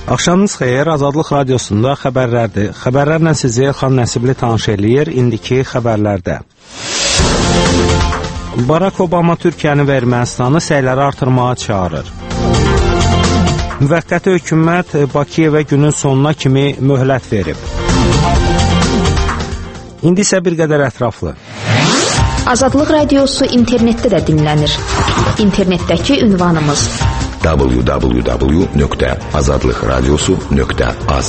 Axşamınız xeyir, Azadlıq Radiosunda xəbərlərdir. Xəbərlərlə sizi Elxan Nəsibli tanış eləyir. İndiki xəbərlərdə. Barack Obama Türkiyəni və Ermənistanı səyləri artırmağa çağırır. Müvəqqəti hökumət Bakıyevə günün sonuna kimi möhlət verib. İndi isə bir qədər ətraflı. Azadlıq Radiosu internetdə də dinlənir. İnternetdəki ünvanımız www.azadlıqradiosu.az.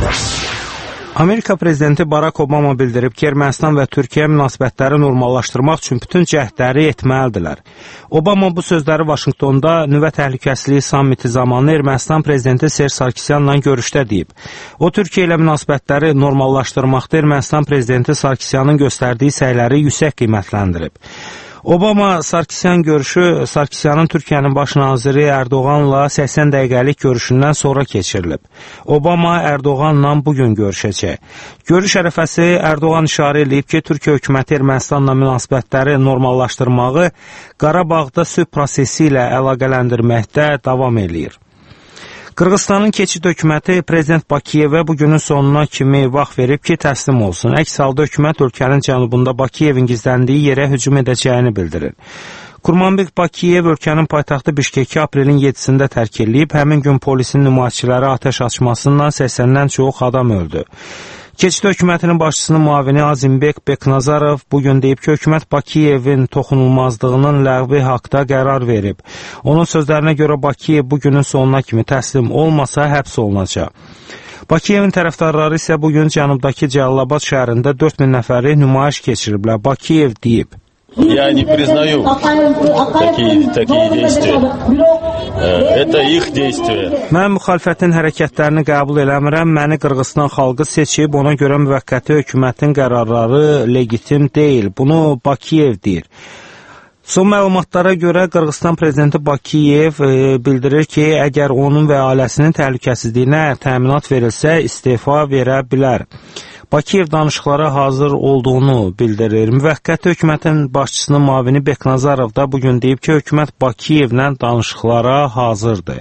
Amerika prezidenti Barack Obama bildirib ki, Ermənistan və Türkiyə münasibətləri normallaşdırmaq üçün bütün cəhdləri etməlidirlər. Obama bu sözləri Vaşinqtonda nüvə təhlükəsizliyi sammiti zamanı Ermənistan prezidenti Serj Sarkisyanla görüşdə deyib. O, Türkiyə ilə münasibətləri normallaşdırmaqda Ermənistan prezidenti Sarkisyanın göstərdiyi səyləri yüksək qiymətləndirib. Obama Sarkisyan görüşü Sarkisyanın Türkiyənin baş naziri Erdoğanla 80 dəqiqəlik görüşündən sonra keçirilib. Obama Erdoğanla bugün görüşəcək. Görüş ərəfəsi Erdoğan işarə edib ki, Türkiyə hökuməti Ermənistanla münasibətləri normallaşdırmağı Qarabağda sülh prosesi ilə əlaqələndirməkdə davam eləyir. Qırğızstanın keçid hökuməti prezident Bakıyevə bugünün sonuna kimi vaxt verib ki, təslim olsun. Əks halda hökumət ölkənin cənubunda Bakıyevin gizləndiyi yerə hücum edəcəyini bildirir. Kurmanbek Bakiyev ölkənin paytaxtı Bişkeki aprelin 7-sində tərk edilib, həmin gün polisin nümayişçilərə atəş açmasından 80-dən çox adam öldü. Keçid hökumətinin başçısının müavini Azimbek Beknazarov bugün deyib ki, hökumət Bakiyevin toxunulmazlığının ləğvi haqda qərar verib. Onun sözlərinə görə Bakiyev bugünün sonuna kimi təslim olmasa həbs olunacaq. Bakiyevin tərəfdarları isə bugün cənubdakı Cəlilabad şəhərində 4000 nəfəri nümayiş keçiriblər. Bakiyev deyib: Я не признаю такие действия. Это их действия. Mən müxalifətin hərəkətlərini qəbul eləmirəm. Məni Qırğızstan xalqı seçib, ona görə müvəqqəti hökumətin qərarları legitim deyil. Bunu Bakiyev deyir. Son məlumatlara görə Qırğızstan prezidenti Bakiyev bildirir ki, əgər onun və ailəsinin təhlükəsizliyinə təminat verilsə, istefa verə bilər. Bakiyev danışıqlara hazır olduğunu bildirir. Müvəqqəti hökumətin başçısının müavini Beknazarov da bugün deyib ki, hökumət Bakiyevlə danışıqlara hazırdır.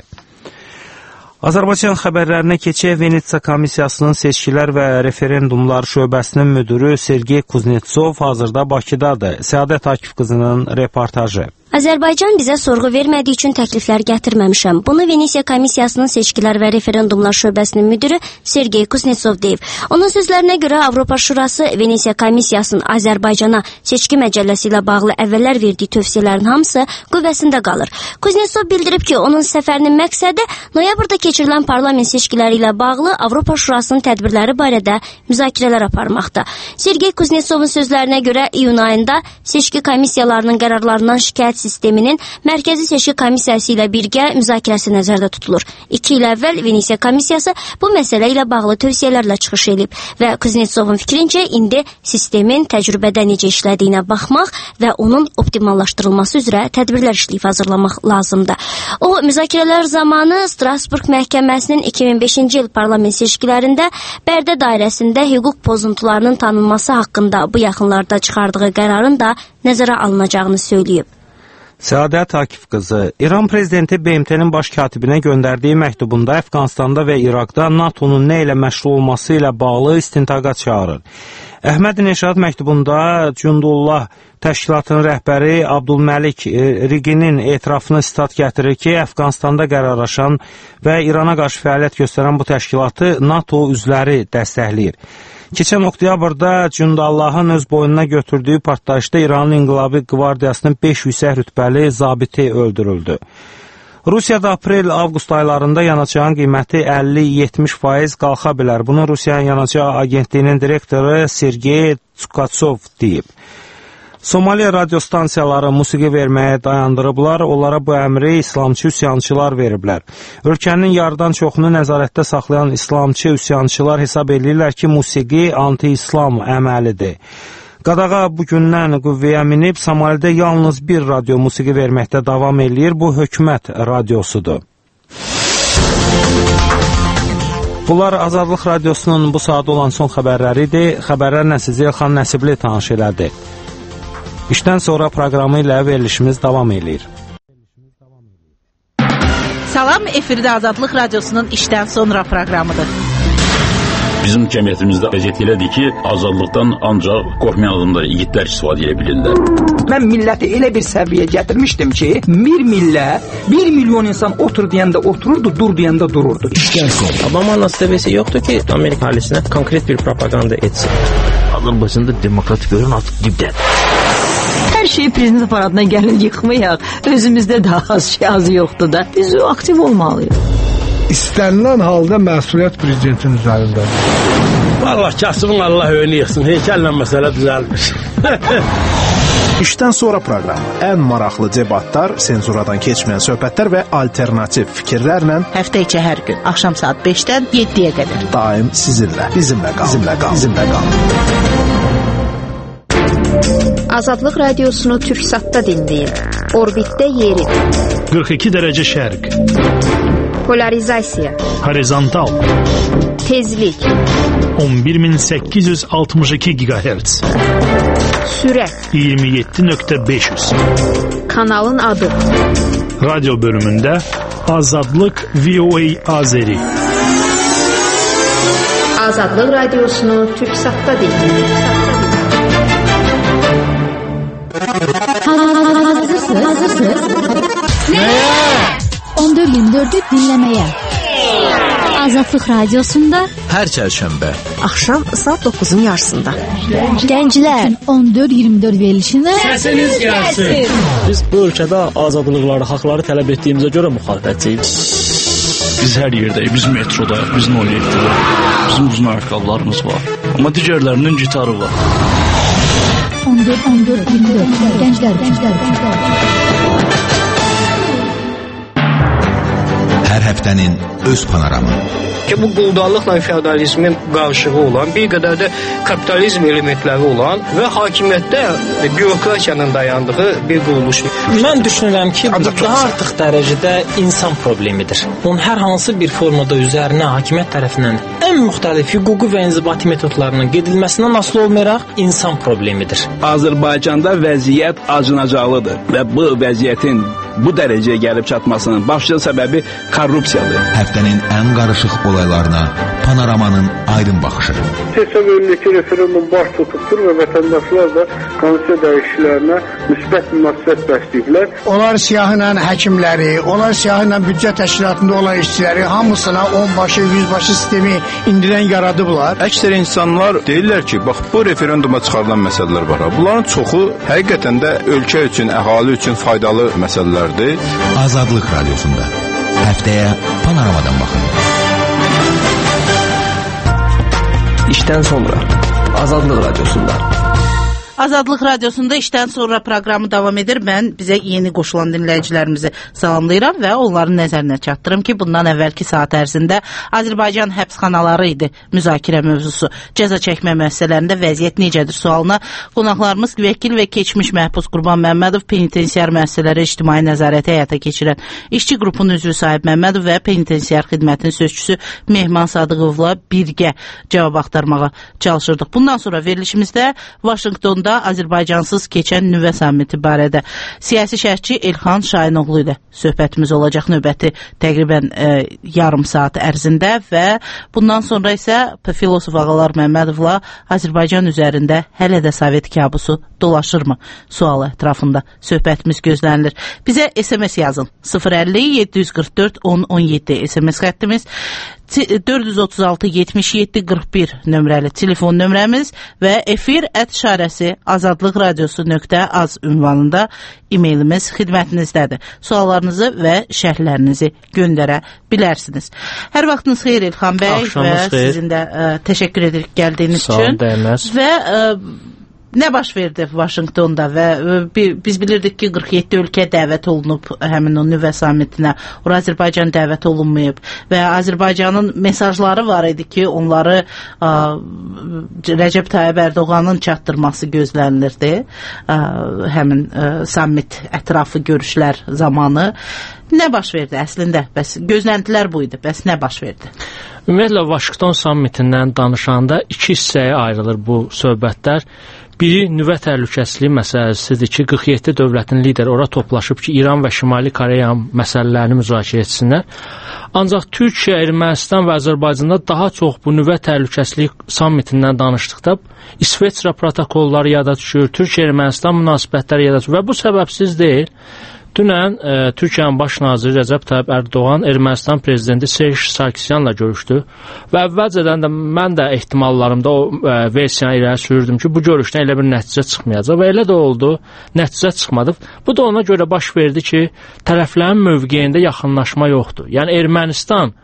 Azərbaycan xəbərlərinə keçək. Venesiya Komissiyasının seçkilər və referendumlar şöbəsinin müdürü Sergey Kuznetsov hazırda Bakıdadır. Səadət Akif qızının reportajı. Azərbaycan bizə sorğu vermədiyi üçün təkliflər gətirməmişəm. Bunu Venesiya Komissiyasının seçkilər və referendumlar şöbəsinin müdürü Sergey Kuznetsov deyib. Onun sözlərinə görə Avropa Şurası Venesiya Komissiyasının Azərbaycana seçki məcəlləsi ilə bağlı əvvəllər verdiyi tövsiyələrin hamısı qüvvəsində qalır. Kuznetsov bildirib ki, onun səfərinin məqsədi noyabrda keçirilən parlament seçkiləri ilə bağlı Avropa Şurasının tədbirləri barədə müzakirələr aparmaqdır. Sergey Kuznetsovun sözlərinə görə iyun ayında seçki komissiyalarının qərarlarından şikayət sisteminin Mərkəzi Seçki Komissiyası ilə birgə müzakirəsi nəzərdə tutulur. 2 il əvvəl Venesiya Komissiyası bu məsələ ilə bağlı tövsiyələrlə çıxış edib və Kuznetsovun fikrincə indi sistemin təcrübədə necə işlədiyinə baxmaq və onun optimallaşdırılması üzrə tədbirlər işləyib hazırlamaq lazımdır. O, müzakirələr zamanı Strasburg Məhkəməsinin 2005-ci il parlament seçkilərində Bərdə dairəsində hüquq pozuntularının tanınması haqqında bu yaxınlarda çıxardığı qərarın da nəzərə alınacağını söyləyib. Səadət Akif qızı, İran prezidenti BMT-nin baş katibinə göndərdiyi məktubunda Əfqanistanda və İraqda NATO-nun nə ilə məşğul olması ilə bağlı istintaqa çağırır. Əhməd Neşad məktubunda Cundullah təşkilatının rəhbəri Abdülməlik Riginin etirafını sitat gətirir ki, Əfqanistanda qərarlaşan və İrana qarşı fəaliyyət göstərən bu təşkilatı NATO üzvləri dəstəkləyir. Keçən oktyabrda Cundallahın öz boynuna götürdüyü partlayışda İranın İnqilabi Qvardiyasının 5 yüksək rütbəli zabiti öldürüldü. Rusiyada aprel-avqust aylarında yanacağın qiyməti 50-70% qalxa bilər. Bunu Rusiyanın Yanacaq Agentliyinin direktoru Sergey Tsukatsov deyib. Somaliya radiostansiyaları musiqi verməyə dayandırıblar, onlara bu əmri İslamçı üsyançılar veriblər. Ölkənin yarıdan çoxunu nəzarətdə saxlayan İslamçı üsyançılar hesab edirlər ki, musiqi anti-İslam əməlidir. Qadağa bugündən qüvvəyə minib, Somalidə yalnız bir radio musiqi verməkdə davam edir, bu hökumət radiosudur. Bunlar Azadlıq Radiosunun bu saat olan son xəbərləridir. Xəbərlərlə sizi Elxan Nəsibli tanış elədi. İşdən sonra proqramı ilə verilişimiz davam edir. Salam, efirdə Azadlıq Radiosunun işdən sonra proqramıdır. Bizim cəmiyyətimizdə vəziyyət elədir ki, azadlıqdan ancaq qorxmayan adamlar, igidlər istifadə edə bilirlər. Mən milləti elə bir səviyyə gətirmişdim ki, bir millət, 1 milyon insan otur deyəndə otururdu, dur deyəndə dururdu. Obama nasibəsi yoxdur ki, Amerika ailəsinə konkret bir propaganda etsin. Azərbaycanda demokrat görün artıq dibdədir. Hər şeyi prezident aparatına gəlin yıxmayaq. Özümüzdə daha az yoxdur da. Biz aktiv olmalıyıq. İstənilən halda məsuliyyət prezidentin üzərindədir. Vallahi kasımın Allah önü yıxsın. Heykəllə məsələ düzəlmiş. İşdən sonra proqramı. Ən maraqlı debatlar, senzuradan keçməyən söhbətlər və alternativ fikirlərlə həftə içi hər gün axşam saat 5-dən 7-yə qədər. Daim sizinlə, bizimlə qalın. Azadlıq Radiosunu Türksatda dinləyin. Orbitdə yeri. 42 dərəcə şərq. Polarizasiya. Horizontal. Tezlik. 11862 GHz. Sürət. 27.500. Kanalın adı. Radyo bölümündə Azadlıq VOA Azeri. Azadlıq Radiosunu Türksatda dinləyin. Hazırsınız? Nəyə? 14-24'ü dinləməyə. Azadlıq Radiosunda hər çərşənbə axşam saat 9'un yarısında. Gənclər 14-24 verilişində səsiniz gəlsin. Biz bu ölkədə azadlıqları, haqları tələb etdiyimizə görə müxalifətçiyik. Biz hər yerdəyik, biz metrodayıq, biz 07'də. Bizim uzun ayaqqabılarımız var. Amma digərlərinin gitarı var. 14-24 Gənclər. Hər həftənin öz panoramı. Ki bu quldarlıqla feodalizmin qarışığı olan, bir qədər də kapitalizm elementləri olan və hakimiyyətdə bürokratiyanın dayandığı bir quruluş. Mən düşünürəm ki, bu daha artıq dərəcədə insan problemidir. Bunun hər hansı bir formada üzərinə hakimiyyət tərəfindən ən müxtəlif hüquqi və inzibati metodlarının gedilməsindən asılı olmayaraq insan problemidir. Azərbaycanda vəziyyət acınacaqlıdır və bu vəziyyətin bu dərəcəyə gəlib çatmasının başlıca səbəbi korrupsiyadır. Həftənin ən qarışıq olaylarına panoramanın aydın baxışı. Seçim önündəki referendum baş tutubdur və vətəndaşlar da konstitusiya dəyişikliklərinə müsbət münasibət bəsləyiblər. Onlar siyahıyla həkimləri, onlar siyahıyla büdcə təşkilatında olan işçiləri hamısına 10 başı, 100 başı sistemi indirən yaradıblar. Əksər insanlar deyirlər ki, bax bu referenduma çıxarılan məsələlər var. Bunların çoxu həqiqətən də ölkə üçün, əhali üçün faydalı məsələlərdir. Azadlıq Radiosunda həftəyə panoramadan baxın. İşdən sonra Azadlıq Radiosunda. Azadlıq Radiosunda işdən sonra proqramı davam edir. Mən bizə yeni qoşulan dinləyicilərimizi salamlayıram və onların nəzərinə çatdırım ki, bundan əvvəlki saat ərzində Azərbaycan həbsxanaları idi müzakirə mövzusu. Cəza çəkmə müəssisələrində vəziyyət necədir sualına qonaqlarımız vəkil və keçmiş məhbus Qurban Məmmədov, penitensiar müəssisələri ictimai nəzarəti həyata keçirən işçi qrupunun üzvü Sahib Məmmədov və penitensiar xidmətinin sözçüsü Mehman Sadıqovla birgə cavab axtarmağa çalışırdıq. Bundan sonra verilişimizdə Vaşinqtonda Azərbaycansız keçən nüvə sammiti barədə siyasi şərhçi Elxan Şahinoğlu ilə söhbətimiz olacaq növbəti təqribən yarım saat ərzində və bundan sonra isə filosof Ağalar Məmmədovla Azərbaycan üzərində hələ də Sovet kabusu dolaşırmı sualı ətrafında söhbətimiz gözlənilir. Bizə SMS yazın 050-744-1017 SMS xəttimiz, 436-77-41 nömrəli telefon nömrəmiz və efir@ azadlıqradiosu.az ünvanında e-mailimiz xidmətinizdədir. Suallarınızı və şərhlərinizi göndərə bilərsiniz. Hər vaxtınız xeyir İlxan bəy və sizin də təşəkkür edirik gəldiyiniz üçün. Və nə baş verdi Vaşinqtonda və biz bilirdik ki 47 ölkə dəvət olunub həmin o nüvə sammitinə. Ora Azərbaycan dəvət olunmayıb və Azərbaycanın mesajları var idi ki, onları Rəcəb Tayyib Ərdoğanın çatdırması gözlənilirdi həmin sammit ətrafı görüşlər zamanı. Nə baş verdi əslində? Bəs gözləntilər bu idi. Bəs nə baş verdi? Ümumiyyətlə Vaşinqton sammitindən danışanda iki hissəyə ayrılır bu söhbətlər. Biri nüvə təhlükəsizliyi məsələsidir ki, 47 dövlətin lideri ora toplaşıb ki, İran və Şimali Koreya məsələlərini müzakirə etsinlər. Ancaq Türkiyə, Ermənistan və Azərbaycanda daha çox bu nüvə təhlükəsizliyi sammitindən danışdıqda İsveçrə protokolları yada düşür, Türkiyə-Ermənistan münasibətləri yada düşür və bu səbəbsiz deyil. Dünən Türkiyənin baş naziri Rəcəb Tayyip Ərdoğan Ermənistan prezidenti Serj Sarkisyanla görüşdü və əvvəlcədən də mən də ehtimallarımda o versiyanı irəli sürürdüm ki, bu görüşdən elə bir nəticə çıxmayacaq və elə də oldu, nəticə çıxmadı. Bu da ona görə baş verdi ki, tərəflərin mövqeyində yaxınlaşma yoxdur. Yəni Ermənistan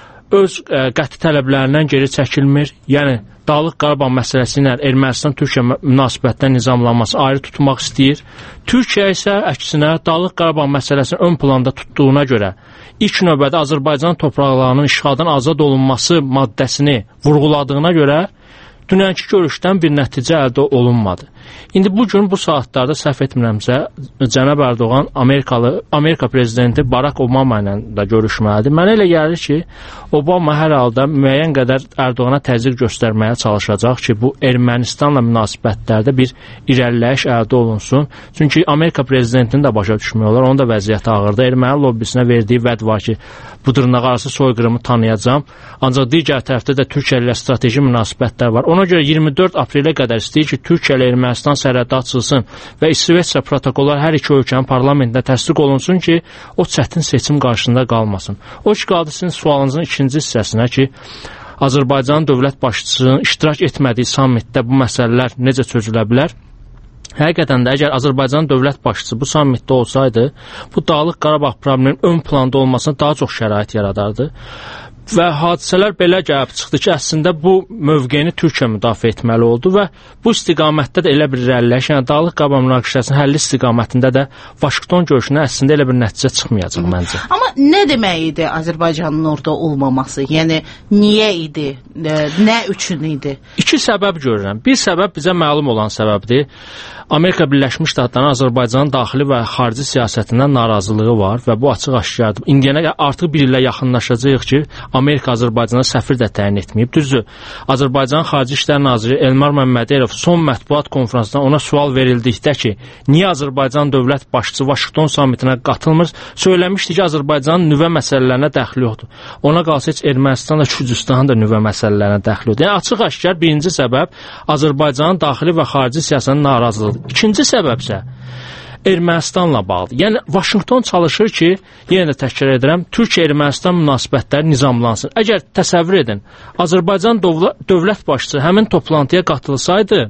öz qəti tələblərindən geri çəkilmir, yəni Dağlıq Qarabağ məsələsi ilə Ermənistan-Türkiyə münasibətdən nizamlanması ayrı tutmaq istəyir. Türkiyə isə əksinə Dağlıq Qarabağ məsələsini ön planda tutduğuna görə ilk növbədə Azərbaycan torpaqlarının işğaldan azad olunması maddəsini vurğuladığına görə dünənki görüşdən bir nəticə əldə olunmadı. İndi bugün bu saatlarda səhv etmirəmsə, cənab Ərdoğan Amerika prezidenti Barack Obama ilə də görüşməlidir. Mənə elə gəlir ki, Obama hər halda müəyyən qədər Ərdoğana təzyiq göstərməyə çalışacaq ki, bu Ermənistanla münasibətlərdə bir irəliləyiş əldə olunsun. Çünki Amerika prezidentini də başa düşmək olar, onun da vəziyyəti ağırdır. Erməni lobbisinə verdiyi vəd var ki, bu dırnaqarası soyqırımı tanıyacam. Ancaq digər tərəfdə də Türkiyə ilə strateji münasibətlər var. Ona görə 24 aprelə qədər istəyir ki, Türkiyə ilə Ermənistan sərhədi açılsın və İsveçrə protokollar hər iki ölkənin parlamentində təsdiq olunsun ki, o çətin seçim qarşısında qalmasın. O ki, qaldı sizin sualınızın ikinci hissəsinə ki, Azərbaycanın dövlət başçısının iştirak etmədiyi sammitdə bu məsələlər necə çözülə bilər? Həqiqətən də əgər Azərbaycan dövlət başçısı bu sammitdə olsaydı, bu Dağlıq Qarabağ probleminin ön planda olmasına daha çox şərait yaradardı. Və hadisələr belə gəlib çıxdı ki, əslində bu mövqeyini Türkiyə müdafiə etməli oldu və bu istiqamətdə də elə bir irəliləyiş, yəni Dağlıq Qarabağ münaqişəsinin həlli istiqamətində də Vaşinqton görüşünə əslində elə bir nəticə çıxmayacaq məncə. Amma nə demək idi Azərbaycanın orada olmaması? Yəni niyə idi? Nə üçün idi? İki səbəb görürəm. Bir səbəb bizə məlum olan səbəbdir. Amerika Birləşmiş Ştatlarının Azərbaycanın daxili və xarici siyasətindən narazılığı var və bu açıq-aşkardır. İndiyənə artıq bir ilə yaxınlaşacağıq ki, Amerika Azərbaycana səfir də təyin etməyib. Düzdür, Azərbaycanın Xarici İşlər Naziri Elmar Məmmədəliyeva son mətbuat konfransında ona sual verildikdə ki, niyə Azərbaycan dövlət başçısı Vaşinqton sammitinə qatılmır, söyləmişdi ki, Azərbaycanın nüvə məsələlərinə dəxli yoxdur. Ona qalsa heç Ermənistan da Gürcüstanın da nüvə məsələlərinə dəxli yoxdur. Yəni açıq-aşkar birinci səbəb Azərbaycanın daxili və xarici siyasətinin narazılığıdır. İkinci səbəb isə Ermənistanla bağlıdır. Yəni Vaşinqton çalışır ki, yenə də təkrar edirəm, Türkiyə-Ermənistan münasibətləri nizamlansın. Əgər təsəvvür edin, Azərbaycan dövlət başçısı həmin toplantıya qatılsaydı,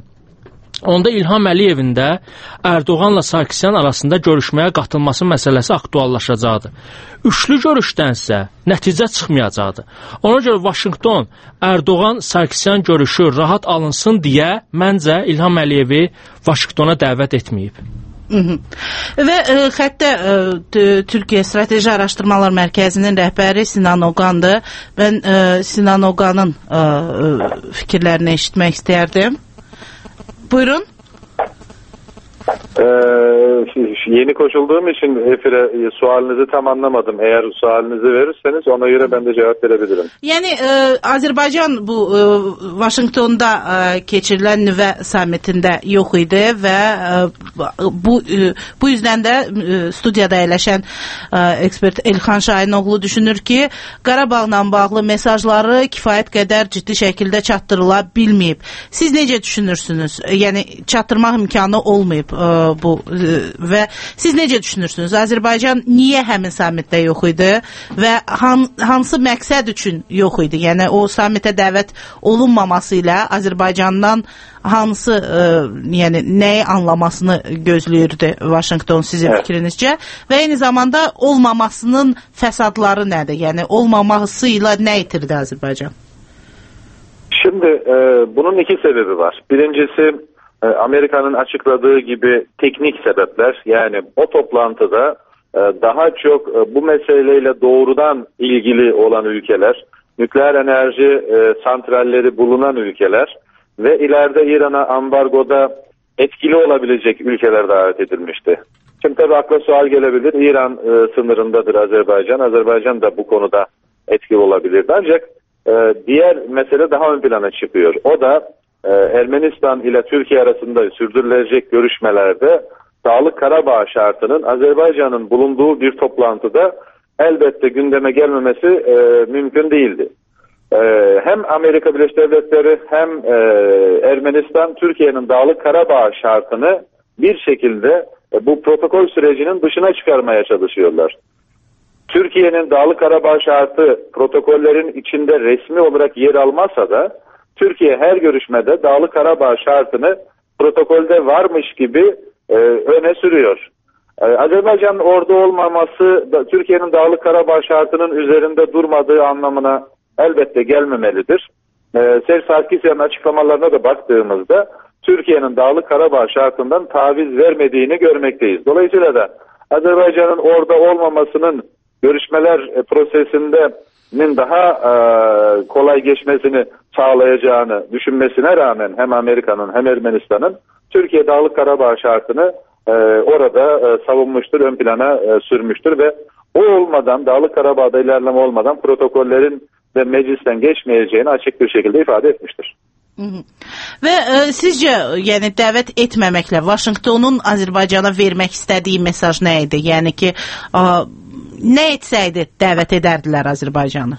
onda İlham Əliyevin də Ərdoğanla Sarkisyan arasında görüşməyə qatılması məsələsi aktuallaşacaqdı. Üçlü görüşdənsə nəticə çıxmayacaqdı. Ona görə Vaşinqton Ərdoğan-Sarkisyan görüşü rahat alınsın deyə məncə İlham Əliyevi Vaşinqtona dəvət etməyib. Və xəttə Türkiyə Strateji Araşdırmalar Mərkəzinin rəhbəri Sinan Oğandır. Mən Sinan Oğanın fikirlərini eşitmək istərdim. Buyurun. Yeni koşulduğum için efire sualinizi tam anlamadım. Eğer sualinizi verirseniz ona göre ben de cevap verebilirim. Yani Azərbaycan bu Vaşinqtonda keçirilən nüvə sammitində yox idi və bu yüzdən də studiyada əyləşən ekspert Elxan Şahinoğlu düşünür ki, Qarabağla bağlı mesajları kifayət qədər ciddi şəkildə çatdırıla bilməyib. Siz necə düşünürsünüz? Yəni çatdırmaq imkanı olmayıb bu və siz necə düşünürsünüz? Azərbaycan niyə həmin sammitdə yox idi və hansı məqsəd üçün yox idi? Yəni o sammitə dəvət olunmaması ilə Azərbaycandan hansı yəni nəyi anlamasını gözləyirdi Vaşinqton sizin fikrinizcə və eyni zamanda olmamasının fəsadları nədir? Yəni olmaması ilə nə itirdi Azərbaycan? Şimdi bunun iki sebebi var. Birincisi Amerika'nın açıkladığı gibi teknik sebepler, yani o toplantıda daha çok bu meseleyle doğrudan ilgili olan ülkeler, nükleer enerji santralleri bulunan ülkeler ve ileride İran'a ambargoda etkili olabilecek ülkeler davet edilmişti. Şimdi tabii akla sual gelebilir, İran sınırındadır Azerbaycan, Azerbaycan da bu konuda etkili olabilirdi ancak diğer mesele daha ön plana çıkıyor. O da Ermenistan ile Türkiye arasında sürdürülecek görüşmelerde Dağlık Karabağ şartının Azerbaycan'ın bulunduğu bir toplantıda elbette gündeme gelmemesi mümkün değildi. Hem Amerika Birleşik Devletleri hem Ermenistan Türkiye'nin Dağlık Karabağ şartını bir şekilde bu protokol sürecinin dışına çıkarmaya çalışıyorlar. Türkiye'nin Dağlık Karabağ şartı protokollerin içinde resmi olarak yer almasa da Türkiye her görüşmede Dağlık Karabağ şartını protokolde varmış gibi öne sürüyor. Azerbaycan'ın orada olmaması Türkiye'nin Dağlık Karabağ şartının üzerinde durmadığı anlamına elbette gelmemelidir. Serj Sarkisyan'ın açıklamalarına da baktığımızda Türkiye'nin Dağlık Karabağ şartından taviz vermediğini görmekteyiz. Dolayısıyla da Azerbaycan'ın orada olmamasının görüşmeler prosesinin daha kolay geçmesini sağlayacağını düşünmesine rağmen hem Amerika'nın hem Ermenistan'ın Türkiye Dağlık Karabağ şartını orada savunmuştur, ön plana sürmüştür ve o olmadan, Dağlık Karabağ'da ilerleme olmadan protokollerin de meclisten geçmeyeceğini açık bir şekilde ifade etmiştir. Və sizcə, yəni dəvət etməməklə Vaşinqtonun Azərbaycana vermək istədiyi mesaj nə idi? Yəni ki, nə etsəydi dəvət edərdilər Azərbaycanı?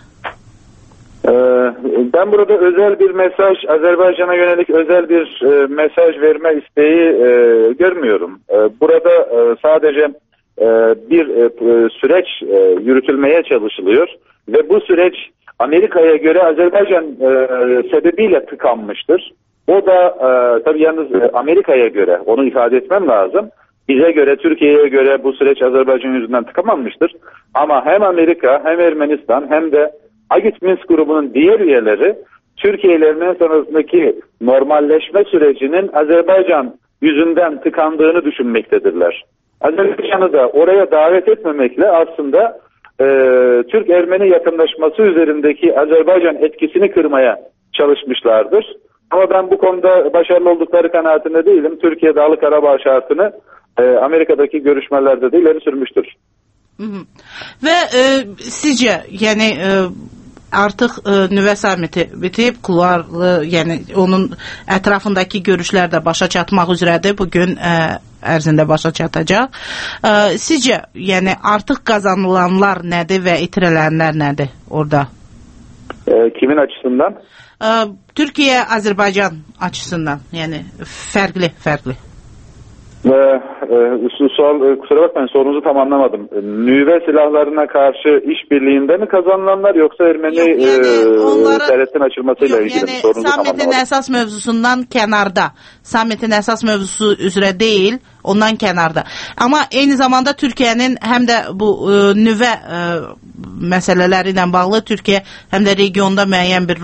Ben burada özel bir mesaj, Azerbaycan'a yönelik özel bir mesaj verme isteği görmüyorum. Burada sadece bir süreç yürütülmeye çalışılıyor ve bu süreç Amerika'ya göre Azerbaycan sebebiyle tıkanmıştır. O da tabii yalnız Amerika'ya göre, onu ifade etmem lazım. Bize göre, Türkiye'ye göre bu süreç Azerbaycan yüzünden tıkanmamıştır. Ama hem Amerika hem Ermenistan hem de Agit Minsk grubunun diğer üyeleri Türkiye ile Ermenistan arasındaki normalleşme sürecinin Azerbaycan yüzünden tıkandığını düşünmektedirler. Azerbaycan'ı da oraya davet etmemekle aslında Türk-Ermeni yakınlaşması üzerindeki Azerbaycan etkisini kırmaya çalışmışlardır. Ama ben bu konuda başarılı oldukları kanaatinde değilim. Türkiye Dağlık Karabağ şartını Amerika'daki görüşmelerde de ileri sürmüştür. Ve sizce yani artıq nüvə samiti bitib, kulvarlı, yəni onun ətrafındakı görüşlər də başa çatmaq üzrədir. Bugün ərzində başa çatacaq. Sizcə, yəni artıq qazanılanlar nədir və itirələnlər nədir orada? Kimin açısından? Türkiye, Azerbaycan açısından, yəni fərqli. Kusura bakmayın, sorunuzu tam anlamadım. Nüve silahlarına karşı işbirliğinde mi kazanılanlar yoksa Ermeni devletin açılmasıyla ilgili mi? Sorunuzu tam anlamadım. Sammitin əsas mövzusundan kənarda. Sammitin əsas mövzusu üzrə deyil, ondan kənarda. Amma eyni zamanda Türkiye'nin həm də bu nüvə məsələləri ilə bağlı Türkiye həm də regionda müəyyən bir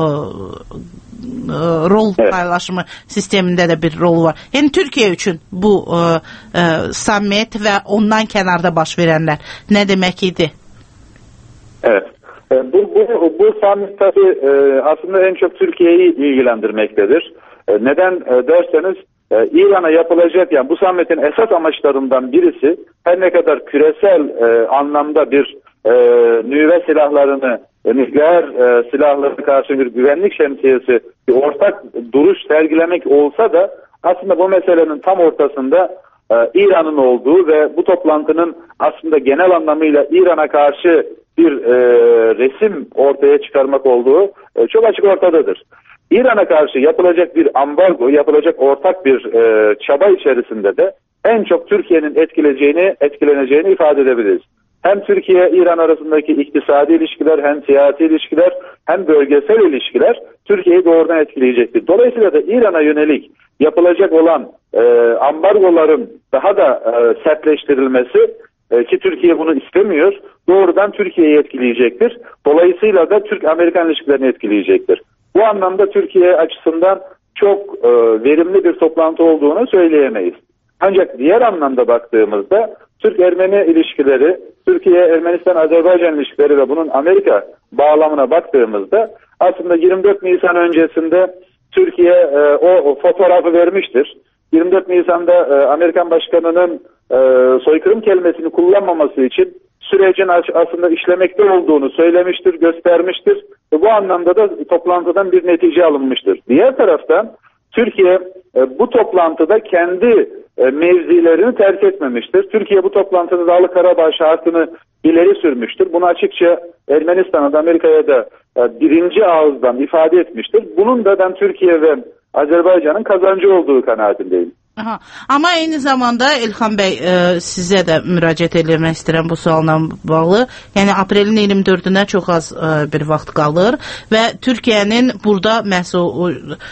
rol paylaşımı sistemində də bir rol var. Yəni Türkiye üçün bu summit və ondan kənarda baş verənlər nə demək idi? Evet. Bu summit tabii aslında en çok Türkiye'yi ilgilendirmektedir. Neden derseniz İran'a yapılacak, yani bu summitin esas amaçlarından birisi her ne kadar küresel anlamda bir nüve silahlarını, nükleer silahlara karşı bir güvenlik şemsiyesi, bir ortak duruş sergilemek olsa da aslında bu meselenin tam ortasında İran'ın olduğu ve bu toplantının aslında genel anlamıyla İran'a karşı bir resim ortaya çıkarmak olduğu çok açık ortadadır. İran'a karşı yapılacak bir ambargo, yapılacak ortak bir çaba içerisinde de en çok Türkiye'nin etkileneceğini ifade edebiliriz. Hem Türkiye-İran arasındaki iktisadi ilişkiler, hem siyasi ilişkiler, hem bölgesel ilişkiler Türkiye'yi doğrudan etkileyecektir. Dolayısıyla da İran'a yönelik yapılacak olan ambargoların daha da sertleştirilmesi, ki Türkiye bunu istemiyor, doğrudan Türkiye'yi etkileyecektir. Dolayısıyla da Türk-Amerikan ilişkilerini etkileyecektir. Bu anlamda Türkiye açısından çok verimli bir toplantı olduğunu söyleyemeyiz. Ancak diğer anlamda baktığımızda Türk-Ermeni ilişkileri, Türkiye-Ermenistan-Azerbaycan ilişkileri ve bunun Amerika bağlamına baktığımızda aslında 24 Nisan öncesinde Türkiye o fotoğrafı vermiştir. 24 Nisan'da Amerikan Başkanı'nın soykırım kelimesini kullanmaması için sürecin aslında işlemekte olduğunu söylemiştir, göstermiştir Bu anlamda da toplantıdan bir netice alınmıştır. Diğer taraftan Türkiye bu toplantıda kendi mevzilerini terk etmemiştir. Türkiye bu toplantıda Dağlık Karabağ şartını ileri sürmüştür. Bunu açıkça Ermenistan'a da Amerika'ya da birinci ağızdan ifade etmiştir. Bunun da ben Türkiye ve Azərbaycanın kazancı olduğu kanaatindeyim. Aha. Amma eyni zamanda İlham bəy, sizə də müraciət etmək istəyirəm bu sualla bağlı. Yəni aprelin 24-ünə çox az bir vaxt qalır və Türkiyənin burada məhz o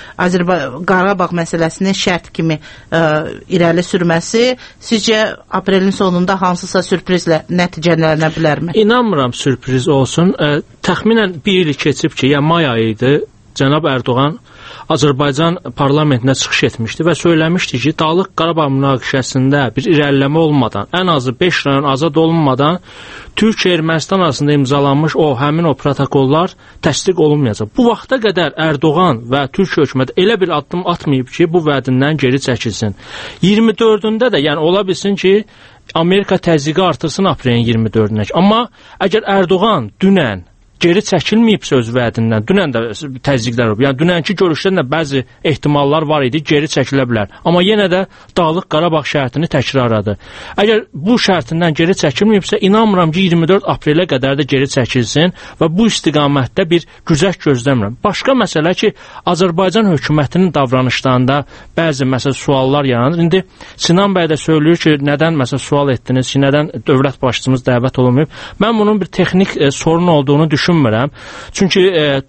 Qarabağ məsələsini şərt kimi irəli sürməsi sizcə aprelin sonunda hansısa sürprizlə nəticələnə bilərmi? İnanmıram sürpriz olsun. Təxminən bir il keçib ki, yəni may ayı idi, cənab Erdoğan Azərbaycan parlamentində çıxış etmişdi və söyləmişdi ki, Dağlıq Qarabağ münaqişəsində bir irəliləmə olmadan, ən azı 5 rayon azad olunmadan Türkiyə-Ermənistan arasında imzalanmış həmin o protokollar təsdiq olunmayacaq. Bu vaxta qədər Erdoğan və Türkiyə hökuməti elə bir addım atmayıb ki, bu vədindən geri çəkilsin. 24-ündə də, yəni ola bilsin ki, Amerika təzyiqi artırsın aprelin 24-ünə. Amma əgər Erdoğan dünən geri çəkilməyibsə öz vədindən, dünən də təzyiqlər olub. Yəni dünənki görüşdən də bəzi ehtimallar var idi, geri çəkilə bilər. Amma yenə də Dağlıq Qarabağ şərtini təkrarladı. Əgər bu şərtindən geri çəkilməyibsə, inanmıram ki, 24 aprelə qədər də geri çəkilsin və bu istiqamətdə bir güzəşt gözləmirəm. Başqa məsələ ki, Azərbaycan hökumətinin davranışlarında bəzi suallar yaranır. İndi Sinan bəy də söylüyor ki, nədən sual etdiniz ki, nədən dövlət başçımız dəvət olunmayıb? Mən bunun bir texnik sorun olduğunu düşünmürəm. Çünki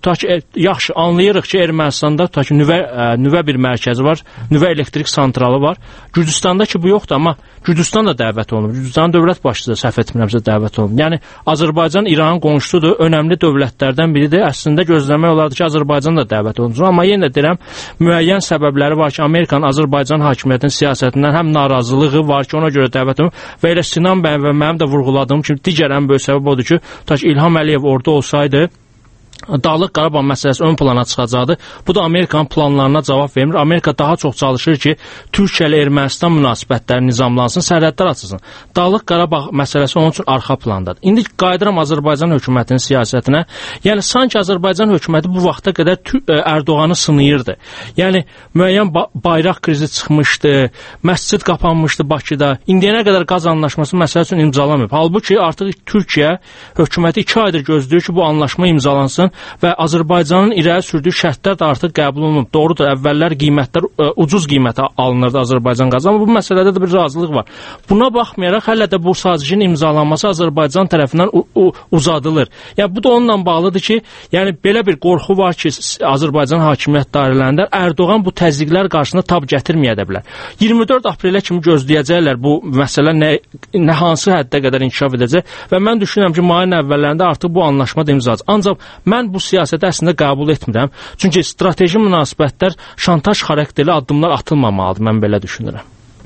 yaxşı anlayırıq ki, Ermənistanda nüvə bir mərkəzi var, nüvə elektrik santralı var. Gürcüstanda ki, bu yoxdur, amma Gürcüstan da dəvət olunub. Gürcüstanın dövlət başçısı da səhv etmirəmsə dəvət olunub. Yəni Azərbaycan İranın qonşusudur, önəmli dövlətlərdən biridir. Əslində gözləmək olardı ki, Azərbaycan da dəvət olunsun. Amma yenə deyirəm, müəyyən səbəbləri var ki, Amerikanın Azərbaycan hakimiyyətinin siyasətindən həm narazılığı var ki, ona görə dəvət olunub. Və elə Sinan bəy və mənim də vurğuladığım kimi digər ən böyük səbəb odur ki, İlham Əliyev orada olsaydı, Dağlıq Qarabağ məsələsi ön plana çıxacaqdı. Bu da Amerikanın planlarına cavab vermir. Amerika daha çox çalışır ki, Türkiyə ilə Ermənistan münasibətləri nizamlansın, sərhədlər açılsın. Dağlıq Qarabağ məsələsi onun üçün arxa plandadır. İndi qayıdıram Azərbaycan hökumətinin siyasətinə. Yəni sanki Azərbaycan hökuməti bu vaxta qədər Erdoğanı sınayırdı. Yəni müəyyən bayraq krizi çıxmışdı, məscid qapanmışdı Bakıda. İndiyənə qədər qaz anlaşması məsələ üçün imzalamayıb. Halbuki artıq Türkiyə hökuməti 2 aydır gözləyir ki, bu anlaşma imzalansın və Azərbaycanın irəli sürdüyü şərtlər də artıq qəbul olunub. Doğrudur, əvvəllər qiymətlər ucuz qiymətə alınırdı Azərbaycan qazı, amma bu məsələdə də bir razılıq var. Buna baxmayaraq hələ də bu sazişin imzalanması Azərbaycan tərəfindən uzadılır. Yəni bu da onunla bağlıdır ki, yəni belə bir qorxu var ki, Azərbaycan hakimiyyət dairələrində Erdoğan bu təzyiqlər qarşısında tab gətirməyə də bilər. 24 aprelə kimi gözləyəcəklər bu məsələ nə hansı həddə qədər inkişaf edəcək və mən düşünürəm ki, mayın əvvəllərində artıq bu anlaşma da imzalanacaq. Ancaq mən bu siyasəti əslində qəbul etmirəm. Çünki strateji münasibətlər şantaj xarakterli addımlar atılmamalıdır, mən belə düşünürəm.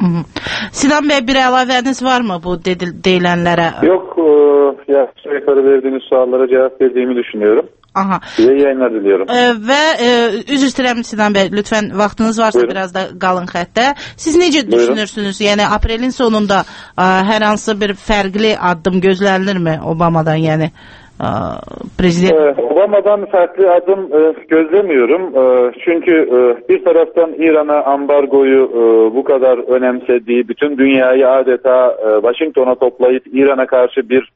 Sinan bəy, bir əlavəniz varmı bu deyilənlərə? Yok, yukarı verdiğiniz suallara cevap verdiğimi düşünüyorum. Aha. Size yayınlar diliyorum. Və üzr istəyirəm Sinan bəy, lütfən vaxtınız varsa buyurun, biraz da qalın xəttə. Siz necə düşünürsünüz? Yəni aprelin sonunda hər hansı bir fərqli addım gözlənilirmi Obamadan, yəni prezident? Obama'dan farklı adım gözlemiyorum. Çünkü bir taraftan İran'a ambargoyu bu kadar önemsediği, bütün dünyayı adeta Washington'a toplayıp İran'a karşı bir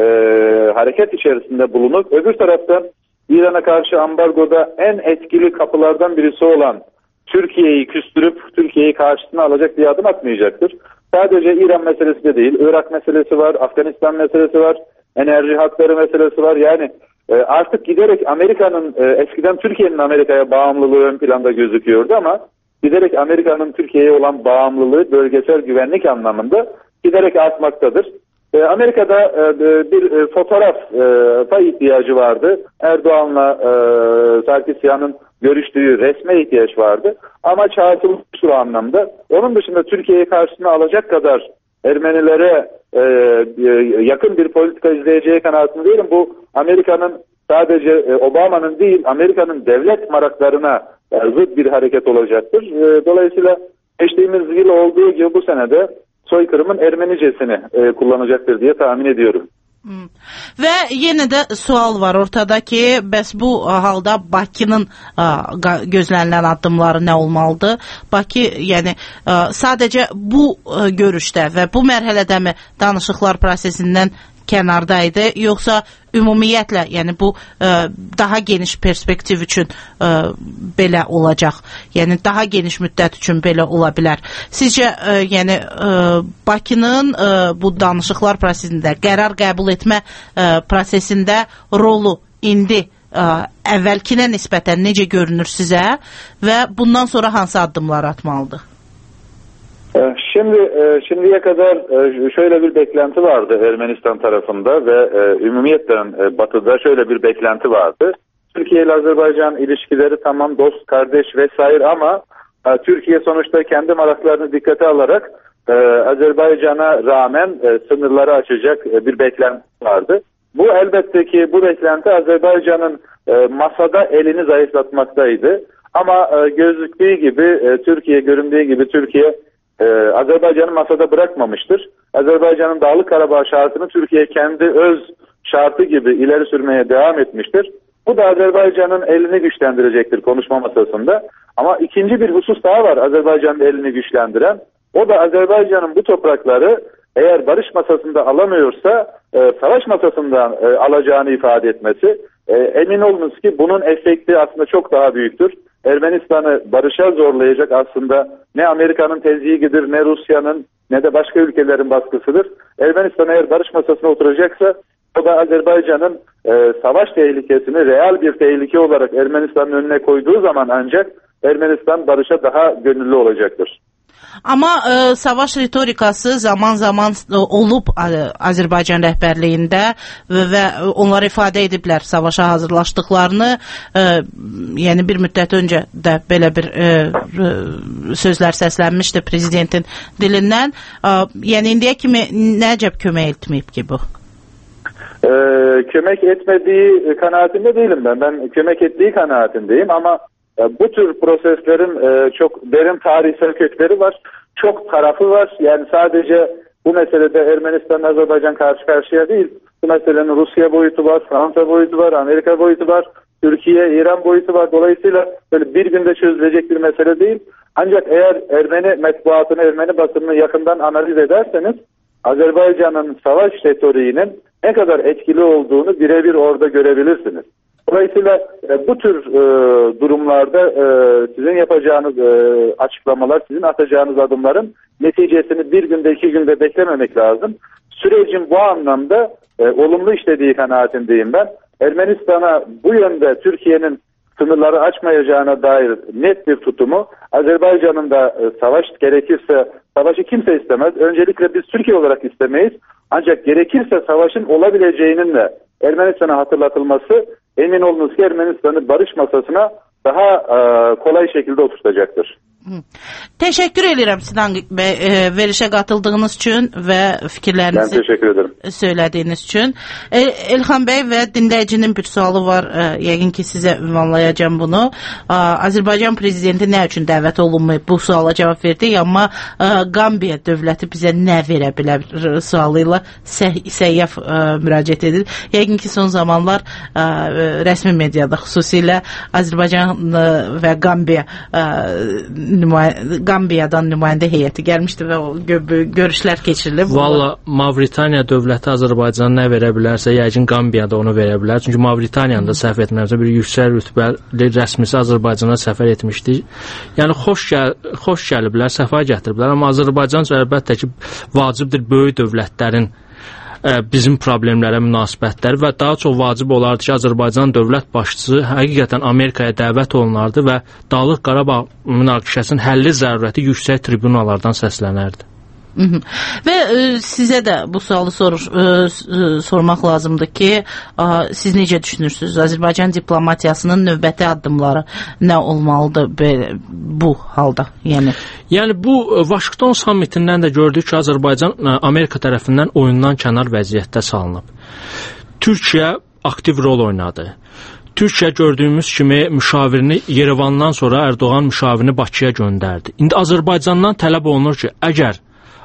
hareket içerisinde bulunup, öbür taraftan İran'a karşı ambargoda en etkili kapılardan birisi olan Türkiye'yi küstürüp Türkiye'yi karşısına alacak bir adım atmayacaktır. Sadece İran meselesi de değil, Irak meselesi var, Afganistan meselesi var, enerji hakları meselesi var. Yani artık giderek Amerika'nın, eskiden Türkiye'nin Amerika'ya bağımlılığı ön planda gözüküyordu ama giderek Amerika'nın Türkiye'ye olan bağımlılığı bölgesel güvenlik anlamında giderek artmaktadır. Amerika'da bir fotoğrafa ihtiyacı vardı. Erdoğan'la Sarkisyan'ın görüştüğü resme ihtiyaç vardı. Ama çağrılmış şu anlamda. Onun dışında Türkiye'yi karşısına alacak kadar Ermenilere yakın bir politika izleyeceği kanaatinde değilim. Bu Amerika'nın sadece Obama'nın değil, Amerika'nın devlet maraklarına zıt bir hareket olacaktır. Dolayısıyla geçtiğimiz yıl olduğu gibi bu senede soykırımın Ermenicesini kullanacaktır diye tahmin ediyorum. Və yenə də sual var ortada ki, bəs bu halda Bakının gözlənilən addımları nə olmalıdır? Bakı, yəni sadəcə bu görüşdə və bu mərhələdəmi danışıqlar prosesindən kənardaydı, yoxsa ümumiyyətlə, yəni bu daha geniş perspektiv üçün belə olacaq, yəni daha geniş müddət üçün belə ola bilər. Sizcə, yəni Bakının bu danışıqlar prosesində, qərar qəbul etmə prosesində rolu indi əvvəlkinə nisbətən necə görünür sizə və bundan sonra hansı addımlar atmalıdır? Şimdiye kadar şöyle bir beklenti vardı Ermenistan tarafında ve ümumiyetten Batı'da şöyle bir beklenti vardı. Türkiye ile Azerbaycan ilişkileri tamam dost, kardeş vesaire ama Türkiye sonuçta kendi maraklarını dikkate alarak Azerbaycan'a rağmen sınırları açacak bir beklenti vardı. Bu elbette ki bu beklenti Azerbaycan'ın masada elini zayıflatmaktaydı. Ama gözüktüğü gibi Türkiye, göründüğü gibi Türkiye Azerbaycan'ı masada bırakmamıştır. Azerbaycan'ın Dağlık Karabağ şartını Türkiye kendi öz şartı gibi ileri sürmeye devam etmiştir. Bu da Azerbaycan'ın elini güçlendirecektir konuşma masasında. Ama ikinci bir husus daha var Azerbaycan'ın elini güçlendiren. O da Azerbaycan'ın bu toprakları eğer barış masasında alamıyorsa savaş masasından alacağını ifade etmesi. Emin olunuz ki bunun efekti aslında çok daha büyüktür. Ermenistan'ı barışa zorlayacak aslında ne Amerika'nın tezyiğidir, ne Rusya'nın ne de başka ülkelerin baskısıdır. Ermenistan eğer barış masasına oturacaksa o da Azerbaycan'ın savaş tehlikesini real bir tehlike olarak Ermenistan'ın önüne koyduğu zaman ancak Ermenistan barışa daha gönüllü olacaktır. Amma savaş ritorikası zaman-zaman olub Azərbaycan rəhbərliyində və onlar ifadə ediblər savaşa hazırlaşdıqlarını, yəni bir müddət öncə də belə bir sözlər səslənmişdi prezidentin dilindən. Yəni indiyə kimi nəcəb kömək etməyib ki bu? Kömək etmediği kanaatinde değilim ben. Ben kömək ettiği kanaatindeyim ama bu tür proseslerin çok derin tarihsel kökleri var. Çok tarafı var. Yani sadece bu meselede Ermenistan, Azerbaycan karşı karşıya değil. Bu meselenin Rusya boyutu var, Fransa boyutu var, Amerika boyutu var, Türkiye, İran boyutu var. Dolayısıyla böyle bir günde çözülecek bir mesele değil. Ancak eğer Ermeni metbuatını, Ermeni basınını yakından analiz ederseniz Azerbaycan'ın savaş retoriğinin ne kadar etkili olduğunu birebir orada görebilirsiniz. Dolayısıyla bu tür durumlarda sizin yapacağınız açıklamalar, sizin atacağınız adımların neticesini bir günde, iki günde beklememek lazım. Sürecin bu anlamda olumlu işlediği kanaatindeyim ben. Ermenistan'a bu yönde Türkiye'nin sınırları açmayacağına dair net bir tutumu, Azerbaycan'ın da savaş gerekirse, savaşı kimse istemez. Öncelikle biz Türkiye olarak istemeyiz. Ancak gerekirse savaşın olabileceğinin de Ermenistan'a hatırlatılması emin olunuz ki Ermenistan'ı barış masasına daha kolay şekilde oturtacaktır. Teşekkür ederim Sinan Bey verilişe katıldığınız için ve fikirlerinizi söylediğiniz için. İlhan Bey ve dinleyicinin bir sualı var. Yəqin ki size ünvanlayacağım bunu. Azərbaycan prezidenti nə üçün dəvət olunmayıb? Bu suala cavab verdik, amma Gambiya dövləti bizə nə verə bilər sualıyla Səyyaf müraciət edir. Yəqin ki son zamanlar rəsmi mediada xüsusilə Azərbaycan və Gambiya Qambiyadan nümayəndə heyəti gəlmişdi və o görüşlər keçirilib. Valla Mavritaniya dövləti Azərbaycana nə verə bilərsə, yəqin Qambiyada onu verə bilər. Çünki Mavritaniyanın da səhv etmirəmsə bir yüksək rütbəli rəsmisi Azərbaycana səfər etmişdi. Yəni xoş gəliblər, səfa gətiriblər, amma Azərbaycan əlbəttə ki vacibdir böyük dövlətlərin bizim problemlərə münasibətləri və daha çox vacib olardı ki, Azərbaycan dövlət başçısı həqiqətən Amerikaya dəvət olunardı və Dağlıq Qarabağ münaqişəsinin həlli zərurəti yüksək tribunalardan səslənərdi. Və sizə də bu sualı sormaq lazımdır ki, siz necə düşünürsünüz? Azərbaycan diplomatiyasının növbəti addımları nə olmalıdır bu halda? Yəni bu Vaşinqton sammitindən də gördük ki, Azərbaycan Amerika tərəfindən oyundan kənar vəziyyətdə salınıb. Türkiyə aktiv rol oynadı. Türkiyə gördüyümüz kimi müşavirini Yerevandan sonra Erdoğan müşavirini Bakıya göndərdi. İndi Azərbaycandan tələb olunur ki, əgər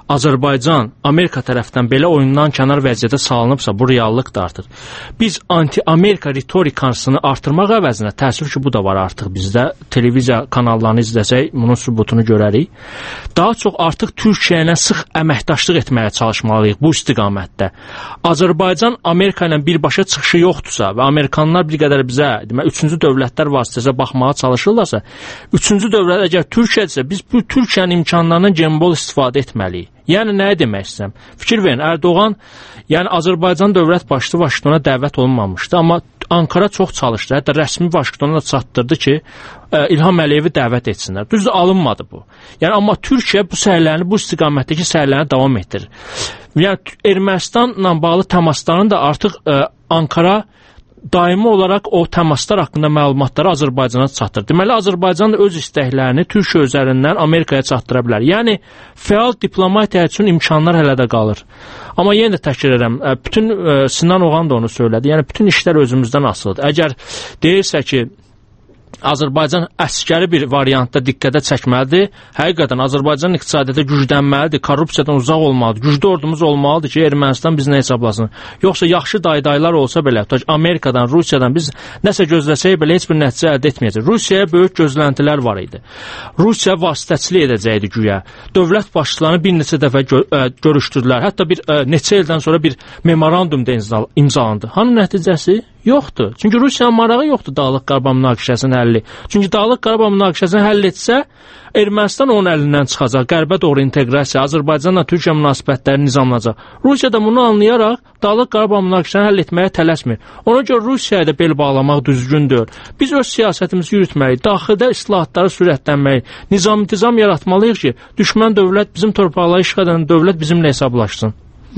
Azərbaycan Amerika tərəfindən belə oyundan kənar vəziyyətə salınıbsa, bu reallıqdır artıq. Biz anti-Amerika ritorikasını artırmaq əvəzinə, təəssüf ki, bu da var artıq bizdə. Televiziya kanallarını izləsək, bunun sübutunu görərik. Daha çox artıq Türkiyə ilə sıx əməkdaşlıq etməyə çalışmalıyıq bu istiqamətdə. Azərbaycan Amerika ilə birbaşa çıxışı yoxdursa və Amerikanlar bir qədər bizə, demək, üçüncü dövlətlər vasitəsilə baxmağa çalışırlarsa, üçüncü dövlət əgər Türkiyədirsə, biz bu Türkiyənin imkanlarından gembol istifadə etməliyik. Yəni, nəyə demək istəyirəm? Fikir verin, Ərdoğan, yəni Azərbaycan dövlət başçısı Vaşinqtona dəvət olunmamışdı, amma Ankara çox çalışdı, hətta rəsmi Vaşinqtona da çatdırdı ki, İlham Əliyevi dəvət etsinlər. Düzdür, alınmadı bu. Yəni, amma Türkiyə bu səylərini, bu istiqamətdəki səylərini davam etdirir. Yəni, Ermənistanla bağlı təmasların da artıq Ankara daimi olaraq o təmaslar haqqında məlumatları Azərbaycana çatdırır. Deməli, Azərbaycan da öz istəklərini Türkiyə üzərindən Amerikaya çatdıra bilər. Yəni, fəal diplomatiya üçün imkanlar hələ də qalır. Amma yenə də təkrar edirəm, bütün Sinan Oğan da onu söylədi. Yəni, bütün işlər özümüzdən asılıdır. Əgər deyirsə ki, Azərbaycan əskəri bir variantda diqqətə çəkməlidir. Həqiqətən Azərbaycan iqtisadiyyatı güclənməlidir, korrupsiyadan uzaq olmalıdır, güclü ordumuz olmalıdır ki, Ermənistan bizi nə hesablasın. Yoxsa yaxşı dayı-dayılar olsa belə, Amerikadan, Rusiyadan biz nəsə gözləsək belə heç bir nəticə əldə etməyəcək. Rusiyaya böyük gözləntilər var idi. Rusiya vasitəçilik edəcəkdi güya. Dövlət başçılarını bir neçə dəfə görüşdürdülər. Hətta bir neçə ildən sonra bir memorandum da imzalandı. Hanı nəticəsi? Yoxdur. Çünki Rusiyanın marağı yoxdur Dağlıq Qarabağ münaqişəsinin həlli. Çünki Dağlıq Qarabağ münaqişəsini həll etsə, Ermənistan onun əlindən çıxacaq, qərbə doğru inteqrasiya, Azərbaycanla Türkiyə münasibətləri nizamlanacaq. Rusiya da bunu anlayaraq Dağlıq Qarabağ münaqişəsini həll etməyə tələsmir. Ona görə Rusiyaya da bel bağlamaq düzgündür. Biz öz siyasətimizi yürütməliyik, daxildə islahatları sürətlənməliyik, nizam-intizam yaratmalıyıq ki, düşmən dövlət bizim torpaqları işğal edən dövlət bizimlə hesablaşsın.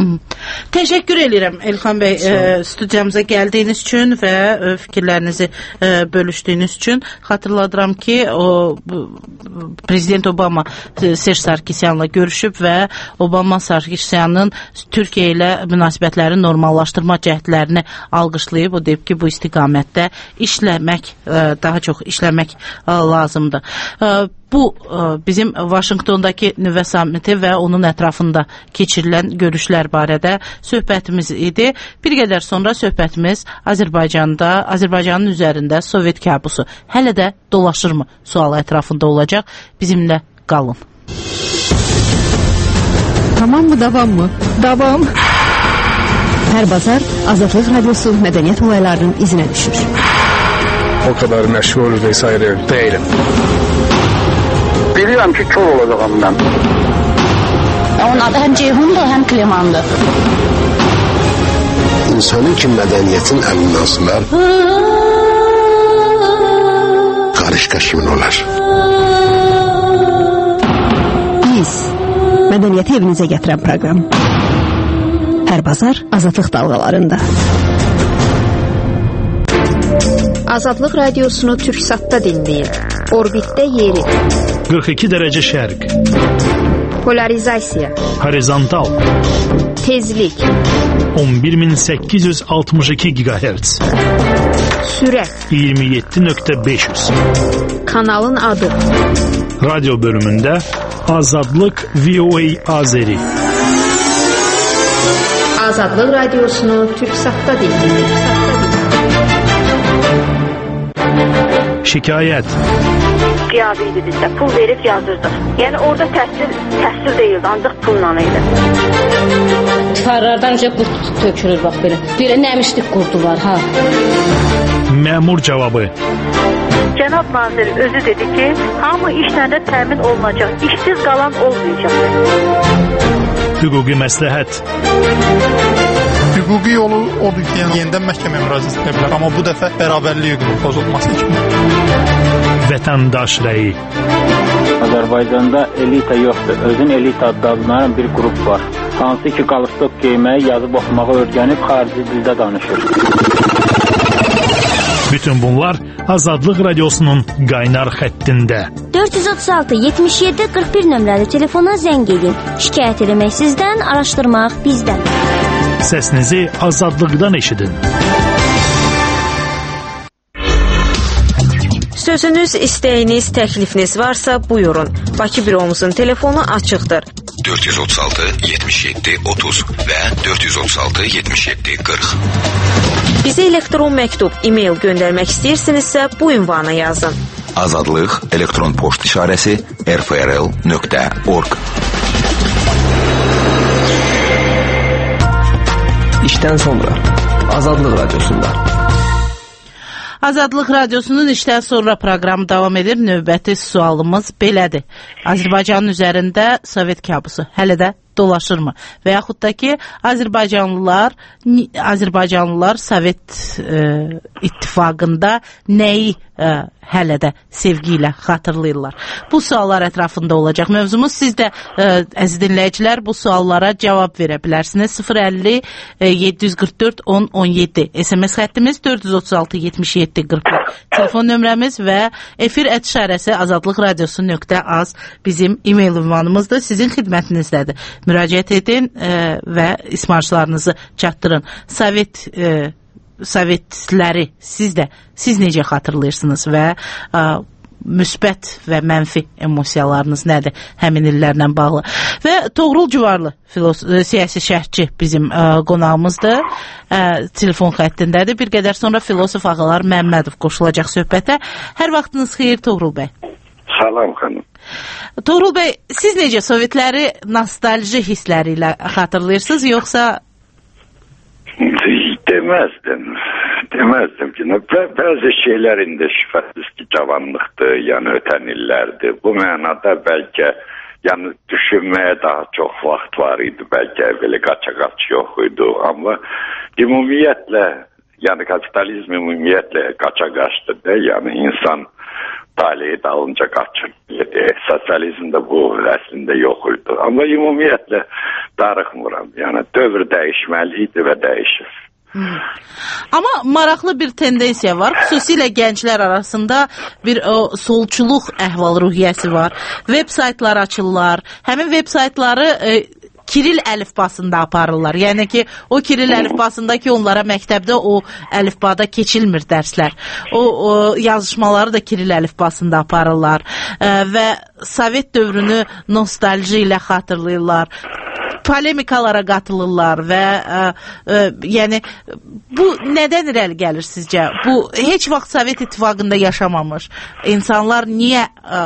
Teşekkür ederim Elxan Bey studiyamıza geldiğiniz için ve fikirlerinizi bölüştüğünüz için. Hatırladıram ki Prezident Obama Serj Sarkisyanla görüşüb ve Obama Sarkisyanın Türkiye ile münasibətlərin normallaşdırma cəhdlərini alqışlayıb. O deyib ki, bu istiqamətdə işləmək, daha çox işləmək lazımdır. Bu bizim Vaşinqtondakı nüvə sammiti və onun ətrafında keçirilən görüşlər barədə söhbətimiz idi. Bir qədər sonra söhbətimiz Azərbaycanın üzərində Sovet kabusu hələ də dolaşırmı sualı ətrafında olacaq. Bizimlə qalın. Tamam mı, davam mı? Davam. Hər bazar Azadlıq Radiosu mədəniyyət olaylarının izinə düşür. O kadar məşğul vesaire değilim. Bilirəm ki, kör olacağım mən. Onun adı həm Ceyhundur, həm Klemandır. İnsanın ki mədəniyyətin əlindən asılar, qarışqa kimin olar? Biz, mədəniyyəti evinizə gətirən proqram. Hər bazar Azadlıq dalğalarında. Azadlıq Radiosunu Türksatda dinləyin. Orbitdə yeri. 42 dərəcə şərq. Polarizasiya. Horizontal. Tezlik. 11862 GHz. Sürət. 27.500. Kanalın adı. Radyo bölümündə Azadlıq VOA Azeri. Azadlıq Radiosunu Türksatda dinləyin. Şikayət. Qiyabi idi bizdə, pul verib yazırdıq. Yəni orada təhsil deyildi, ancaq pulla idi. Tifarlardan önce qurt tökülür bax belə. Belə nəmişlik qurdu var, ha. Məmur cavabı. Cənab nazir özü dedi ki, hamı işlərdə təmin olunacaq, işsiz qalan olmayacaq. Hüquqi məsləhət. Hüquqi yolu odur ki, yenidən məhkəməyə müraciət edə bilər, amma bu dəfə bərabərlik hüququnun pozulması kimi. Vətəndaş rəyi. Azərbaycanda elita yoxdur. Özün elita adlanan bir qrup var. Hansı ki, qalstok geyməyi, yazıb oxumağı öyrənib xarici dildə danışır. Bütün bunlar Azadlıq Radiosunun qaynar xəttində. 436-77-41 nömrəli telefona zəng edin. Şikayət eləmək sizdən, araşdırmaq bizdən. Səsinizi azadlıqdan eşidin. Sözünüz, istəyiniz, təklifiniz varsa buyurun. Bakı büromuzun telefonu açıqdır. 436 77 30 və 436 77 40. Bizə elektron məktub, e-mail göndərmək istəyirsinizsə bu ünvana yazın. Azadlıq elektron poçt işarəsi rfrl.org. İşdən sonra Azadlıq Radiosunda. Azadlıq Radiosunun işdən sonra proqramı davam edir. Növbəti sualımız belədir. Azərbaycanın üzərində Sovet kabusu hələ də dolaşırmı? Və yaxud da ki, Azərbaycanlılar Sovet ittifaqında nəyi hələ də sevgi ilə xatırlayırlar? Bu suallar ətrafında olacaq. Mövzumuz siz də, əziz dinləyicilər, bu suallara cavab verə bilərsiniz. 050 744 10 17 SMS xəttimiz, 436 77 41 telefon nömrəmiz və efir @şarəsi azadlıqradiosu.az bizim e-mail ünvanımızdır. Sizin xidmətinizdədir. Müraciət edin və ismarışlarınızı çatdırın. Sovetləri siz necə xatırlayırsınız və müsbət və mənfi emosiyalarınız nədir həmin illərlə bağlı? Və Toğrul Cuvarlı siyasi şərhçi bizim qonağımızdır. Telefon xəttindədir. Bir qədər sonra filosof Ağalar Məmmədov qoşulacaq söhbətə. Hər vaxtınız xeyir Toğrul bəy. Salam xanım. Toğrul bəy, siz necə Sovetləri nostalji hissləri ilə xatırlayırsınız, yoxsa? Demezdim ki, bəzi şeylər indi şübhəsiz ki, cavanlıqdır, yəni ötən illərdir. Bu mənada bəlkə düşünməyə daha çox vaxt var idi, bəlkə belə qaça-qaç yox idi. Amma ümumiyyətlə, yəni kapitalizm ümumiyyətlə qaça-qaçdır da, yəni insan taleyi dalınca qaçır. Sosializmdə bu əslində yox idi. Amma ümumiyyətlə darıxmıram. Yəni dövr dəyişməli idi və dəyişir. Amma maraqlı bir tendensiya var. Xüsusilə gənclər arasında bir solçuluq əhval-ruhiyyəsi var. Veb saytlar açırlar. Həmin veb saytları Kiril əlifbasında aparırlar. Yəni ki, o Kiril əlifbasında ki, onlara məktəbdə o əlifbada keçilmir dərslər. O yazışmaları da Kiril əlifbasında aparırlar və Sovet dövrünü nostalji ilə xatırlayırlar. Polemikalara qatılırlar və yəni bu nədən irəli gəlir sizcə? Bu heç vaxt Sovet İttifaqında yaşamamış insanlar niyə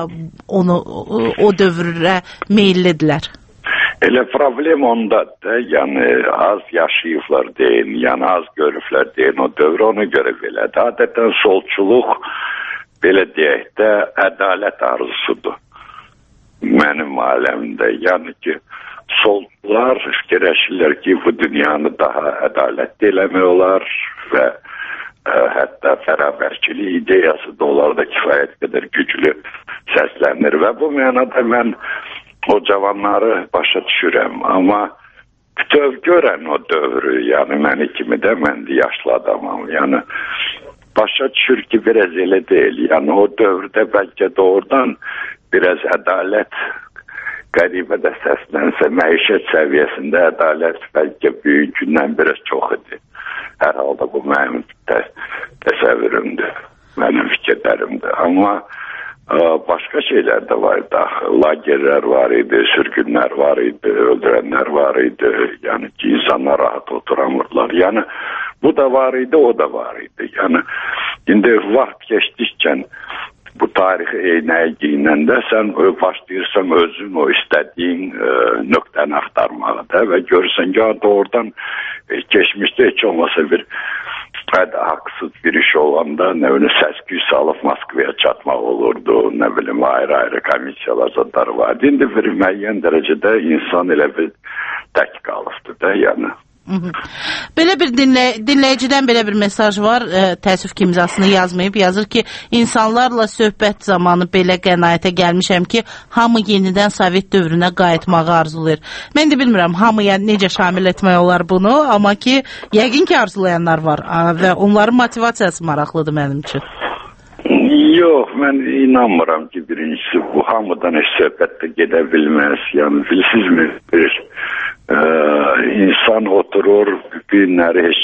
o dövrə meyillidirlər? Elə problem ondadır, yəni az yaşayıblar deyin, yəni az görüblər deyin, o dövr ona görə belədir. Adətən solçuluq, belə deyək də, ədalət arzusudur mənim aləmdə. Yəni ki, solcular fikirləşirlər ki, bu dünyanı daha ədalətli eləmək olar və hətta bərabərçilik ideyası da onlarda kifayət qədər güclü səslənir və bu mənada mən o cavanları başa düşürəm, amma bütöv görən o dövrü, yəni məni kimi də mən də yaşlı adamam, yəni başa düşür ki, biraz elə deyil, yəni o dövrdə bəlkə doğrudan biraz ədalət qəribə də səslənsə, məişət səviyyəsində ədalət bəlkə büyünkündən biraz çox idi. Hər halda bu mənim təsəvvürümdür, mənim fikirlərimdir, amma başqa şeylər də var idi. Lagerlər var idi, sürgünlər var idi, öldürənlər var idi. Yəni ki, insanlar rahat oturamırlar. Yəni bu da var idi, o da var idi. Yəni indi vaxt keçdikcə bu tarixi eynəyə giyinəndə sən başlayırsan özün o istədiyin nöqtəni axtarmağa da və görürsən ki, doğrudan keçmişdə heç olmasa bir haqsız bir iş olanda nə bilim səs-küy salıb Moskvaya çatmaq olurdu, nə bilim ayrı-ayrı komissiyalar zadlar vardı. İndi bir müəyyən dərəcədə insan elə bir tək qalıbdır da, yəni. Belə bir dinləyicidən belə bir mesaj var, təəssüf ki imzasını yazmayıb, yazır ki, insanlarla söhbət zamanı belə qənaətə gəlmişəm ki, hamı yenidən Sovet dövrünə qayıtmağı arzulayır. Mən də bilmirəm hamıya necə şamil etmək olar bunu, amma ki, yəqin ki arzulayanlar var və onların motivasiyası maraqlıdır mənim üçün. Yox, mən inanmıram ki, birincisi bu hamıdan heç söhbətdə gedə bilməz. Yəni, bilsizmi, bir insan oturur, günləri heç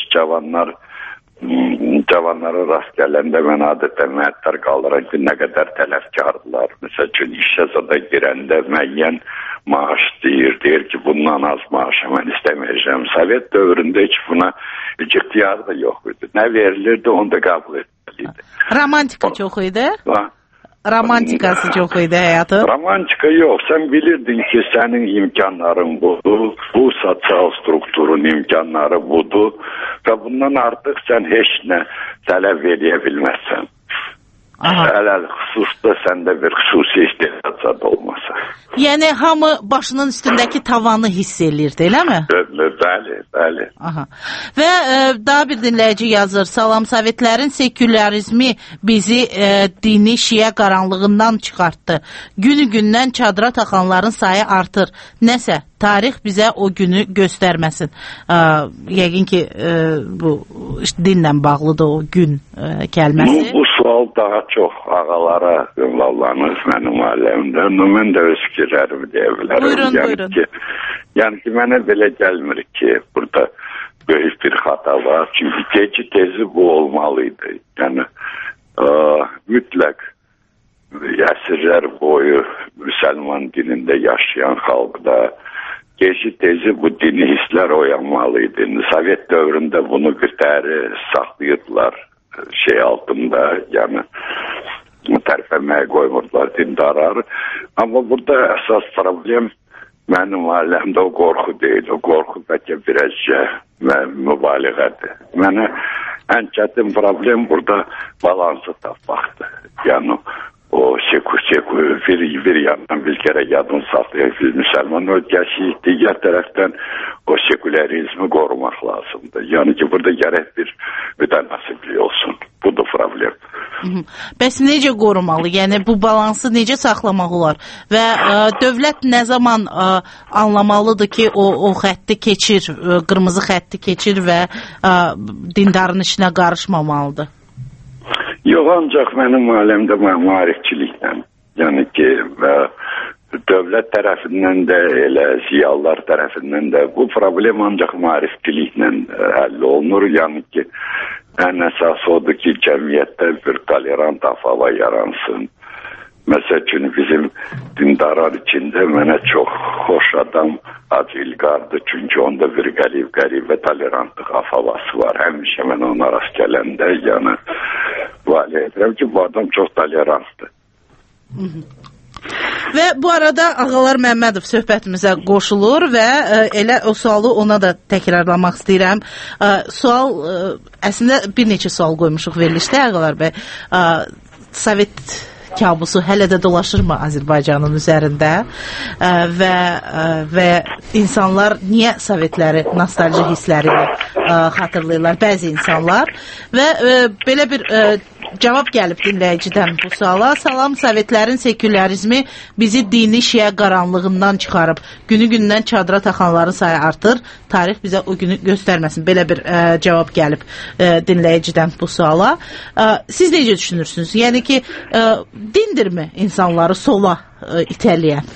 cavanlara rast gələndə mən adətən məəttər qalıram ki, nə qədər tələfkardılar. Məsəl üçün, işə zada girəndə müəyyən maaş deyir ki bundan az maaşa mən istəməyəcəm. Sovet dövründə heç buna ixtiyar da yox idi. Nə verilirdi onu da qəbul etmeliydi. Romantika çox idi? Romantikası çox idi həyatın? Romantika yox. Sən bilirdin ki, sənin imkanların budur, bu sosial strukturun imkanları budur və bundan artıq sən heç nə tələb edə bilməzsən. Ələl xüsusda səndə bir xüsusi istedad olmasa. Yəni hamı başının üstündəki tavanı hiss eləyirdi, eləmi? Bəli. Aha. Və daha bir dinləyici yazır. Salam, Sovetlərin sekülərizmi bizi dini şiə qaranlığından çıxartdı. Günü-gündən çadıra taxanların sayı artır. Nəsə, tarix bizə o günü göstərməsin. Yəqin ki, bu dinlə bağlıdır o gün kəlməsi. Bu sual daha çox ağalara ünvanlanır mənim aləmdə. Mən də öz fikirlərimi deyə bilərəm. Buyurun. Yəni ki, mənə belə gəlmir ki, burada böyük bir xata var. Çünki gecə tezi bu olmalıydı. Yəni, mütləq əsrlər boyu müsəlman dinində yaşayan xalqda gecə tezi bu dini hisslər oyanmalıydı. Sovet dövründə bunu bir dəri saxlayırdılar altında, yəni tərəfəməyə qoymurdular dindarları. Amma burada əsas problem mənim aləmdə o qorxu deyil. O qorxu bəlkə birazca mübaliğədir. Mənə ən çətin problem burada balansı tapmaqdır. Yəni o bir yandan bir kere yadın saxlayır. Biz müsəlman ölkəsiyik, digər tərəfdən o sekülerizmi qorumaq lazımdır. Yəni ki, burada gərək bir mütənasiblik olsun. Budur problem. Bəs necə qorumalı? Yəni bu balansı necə saxlamaq olar? Və dövlət nə zaman anlamalıdır ki, o xətti keçir, qırmızı xətti keçir və dindarın işinə qarışmamalıdır? Yox, ancaq mənim aləmdə maarifçiliklə, yəni ki, dövlət tərəfindən də, elə ziyalılar tərəfindən də bu problem ancaq maarifçiliklə həll olunur. Yəni ki, ən əsas odur ki, cəmiyyətdə bir tolerant hava yaransın. Məsəl üçün bizim dindarlar içində mənə çox xoş adam Hacı İlqardır. Çünki onda bir qəribə tolerantlıq havası var. Həmişə mən ona rast gələndə, yəni vali edirəm ki, bu adam çox tolerantdır. Və bu arada Ağalar Məmmədov söhbətimizə qoşulur və elə o sualı ona da təkrarlamaq istəyirəm. Sual, əslində bir neçə sual qoymuşuq verilişdə Ağalar bəy. Sovet kabusu hələ də dolaşırmı Azərbaycanın üzərində və insanlar niyə Sovetləri nostalji hissləri xatırlayırlar, bəzi insanlar və belə bir cavab gəlib dinləyicidən bu suala. Salam, Sovetlərin sekülərizmi bizi dini şiə qaranlığından çıxarıb. Günü-gündən çadıra taxanların sayı artır. Tarix bizə o günü göstərməsin. Belə bir cavab gəlib dinləyicidən bu suala. Siz necə düşünürsünüz? Yəni ki, dindirmi insanları sola itələyən?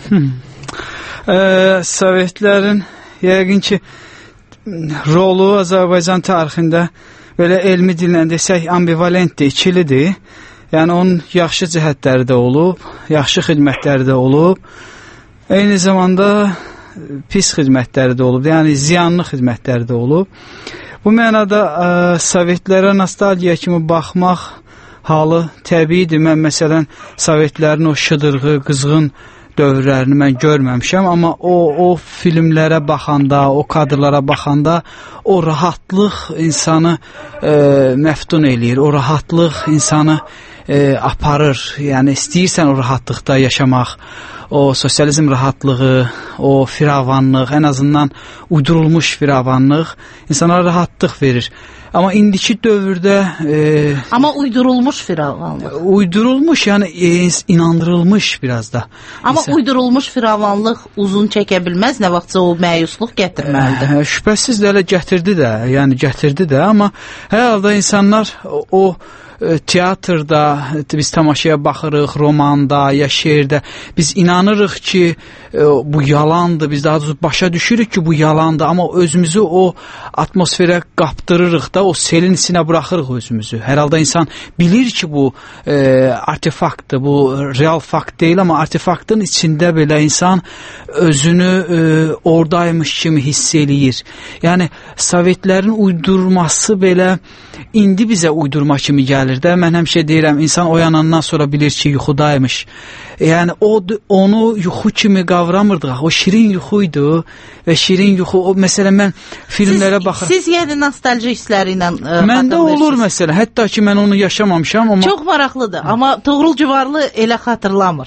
Sovetlərin yəqin ki rolu Azərbaycan tarixində belə elmi dillə desək ambivalentdir, ikilidir. Yəni onun yaxşı cəhətləri də olub, yaxşı xidmətləri də olub. Eyni zamanda pis xidmətləri də olub, yəni ziyanlı xidmətləri də olub. Bu mənada Sovetlərə nostalgiya kimi baxmaq halı təbiidir. Mən məsələn Sovetlərin o şıdırğı, qızğın dövrlərini mən görməmişəm, amma o filmlərə baxanda, o kadrlara baxanda o rahatlıq insanı məftun eləyir, o rahatlıq insanı aparır. Yəni istəyirsən o rahatlıqda yaşamaq, o sosializm rahatlığı, o firavanlıq, ən azından uydurulmuş firavanlıq insanlara rahatlıq verir. Amma indiki dövrdə... Amma uydurulmuş firavanlıq. Uydurulmuş, yəni inandırılmış biraz da. Amma uydurulmuş firavanlıq uzun çəkə bilməz, nə vaxtsa o məyusluq gətirməlidir. Şübhəsiz də elə gətirdi də, yəni gətirdi də, amma hər halda insanlar o teatrda biz tamaşaya baxırıq, romanda, ya şeirdə biz inanırıq ki, bu yalandır. Biz daha doğrusu başa düşürük ki, bu yalandır, amma özümüzü o atmosferə qapdırırıq da, o selin içinə buraxırıq özümüzü. Hər halda insan bilir ki, bu artefaktdır, bu real fakt deyil, amma artefaktın içində belə insan özünü oradaymış kimi hiss eləyir. Yəni Sovetlərin uydurması belə indi bizə uydurma kimi gəlir də. Mən həmişə deyirəm, insan oyanandan sonra bilir ki, yuxudaymış. Yəni onu yuxu kimi qavramırdıq. O şirin yuxuydu və şirin yuxu, o məsələn mən filmlərə baxıram. Siz yəni nostalji hissləri ilə məndə olur məsələn, hətta ki mən onu yaşamamışam, amma çox maraqlıdır, amma Toğrul Civarlı elə xatırlamır.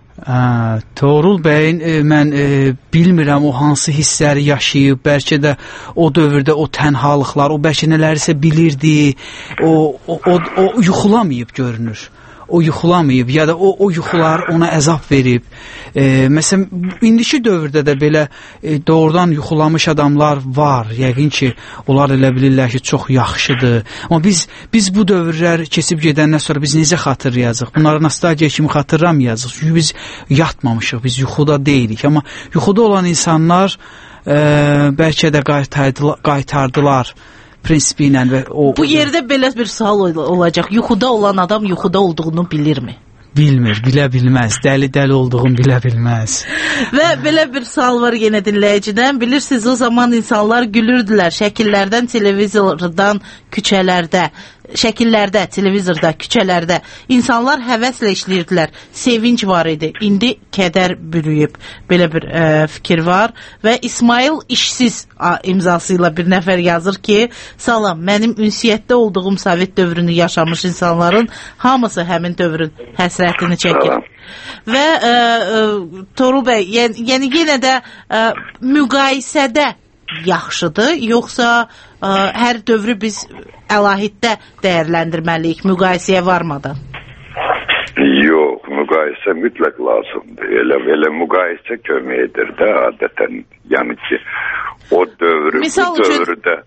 Toğrul bəyin mən bilmirəm o hansı hissləri yaşayıb, bəlkə də o dövrdə o tənhalıqlar, o bəlkə nələrisə bilirdi, o yuxulamayıb görünür. O yuxulamayıb ya da o yuxular ona əzab verib. Məsələn, indiki dövrdə də belə doğrudan yuxulamış adamlar var. Yəqin ki, onlar elə bilirlər ki, çox yaxşıdır. Amma biz bu dövrlər keçib gedəndən sonra biz necə xatırlayacaq? Bunları nostalgiya kimi xatırlamayacaq. Çünki biz yatmamışıq, biz yuxuda deyilik. Amma yuxuda olan insanlar bəlkə də qaytardılar prinsipi ilə və bu yerdə belə bir sual olacaq. Yuxuda olan adam yuxuda olduğunu bilirmi? Bilmir, bilə bilməz. Dəli olduğunu bilə bilməz. Və belə bir sual var yenə dinləyicidən. Bilirsiniz, o zaman insanlar gülürdülər. Şəkillərdən, televizordan, küçələrdə, televizorda, küçələrdə insanlar həvəslə işləyirdilər. Sevinç var idi. İndi kədər bürüyüb. Belə bir fikir var. Və İsmail işsiz imzası ilə bir nəfər yazır ki, salam, mənim ünsiyyətdə olduğum Sovet dövrünü yaşamış insanların hamısı həmin dövrün həsrətini çəkir. Və Toğrul bəy, yəni yenə də müqayisədə yaxşıdır, yoxsa hər dövrü biz əlahiddə dəyərləndirməliyik, müqayisəyə varmadan? Yox, müqayisə mütləq lazımdır. Elə müqayisə kömək edir də adətən. Yəni ki, o dövrü, misal bu dövrdə...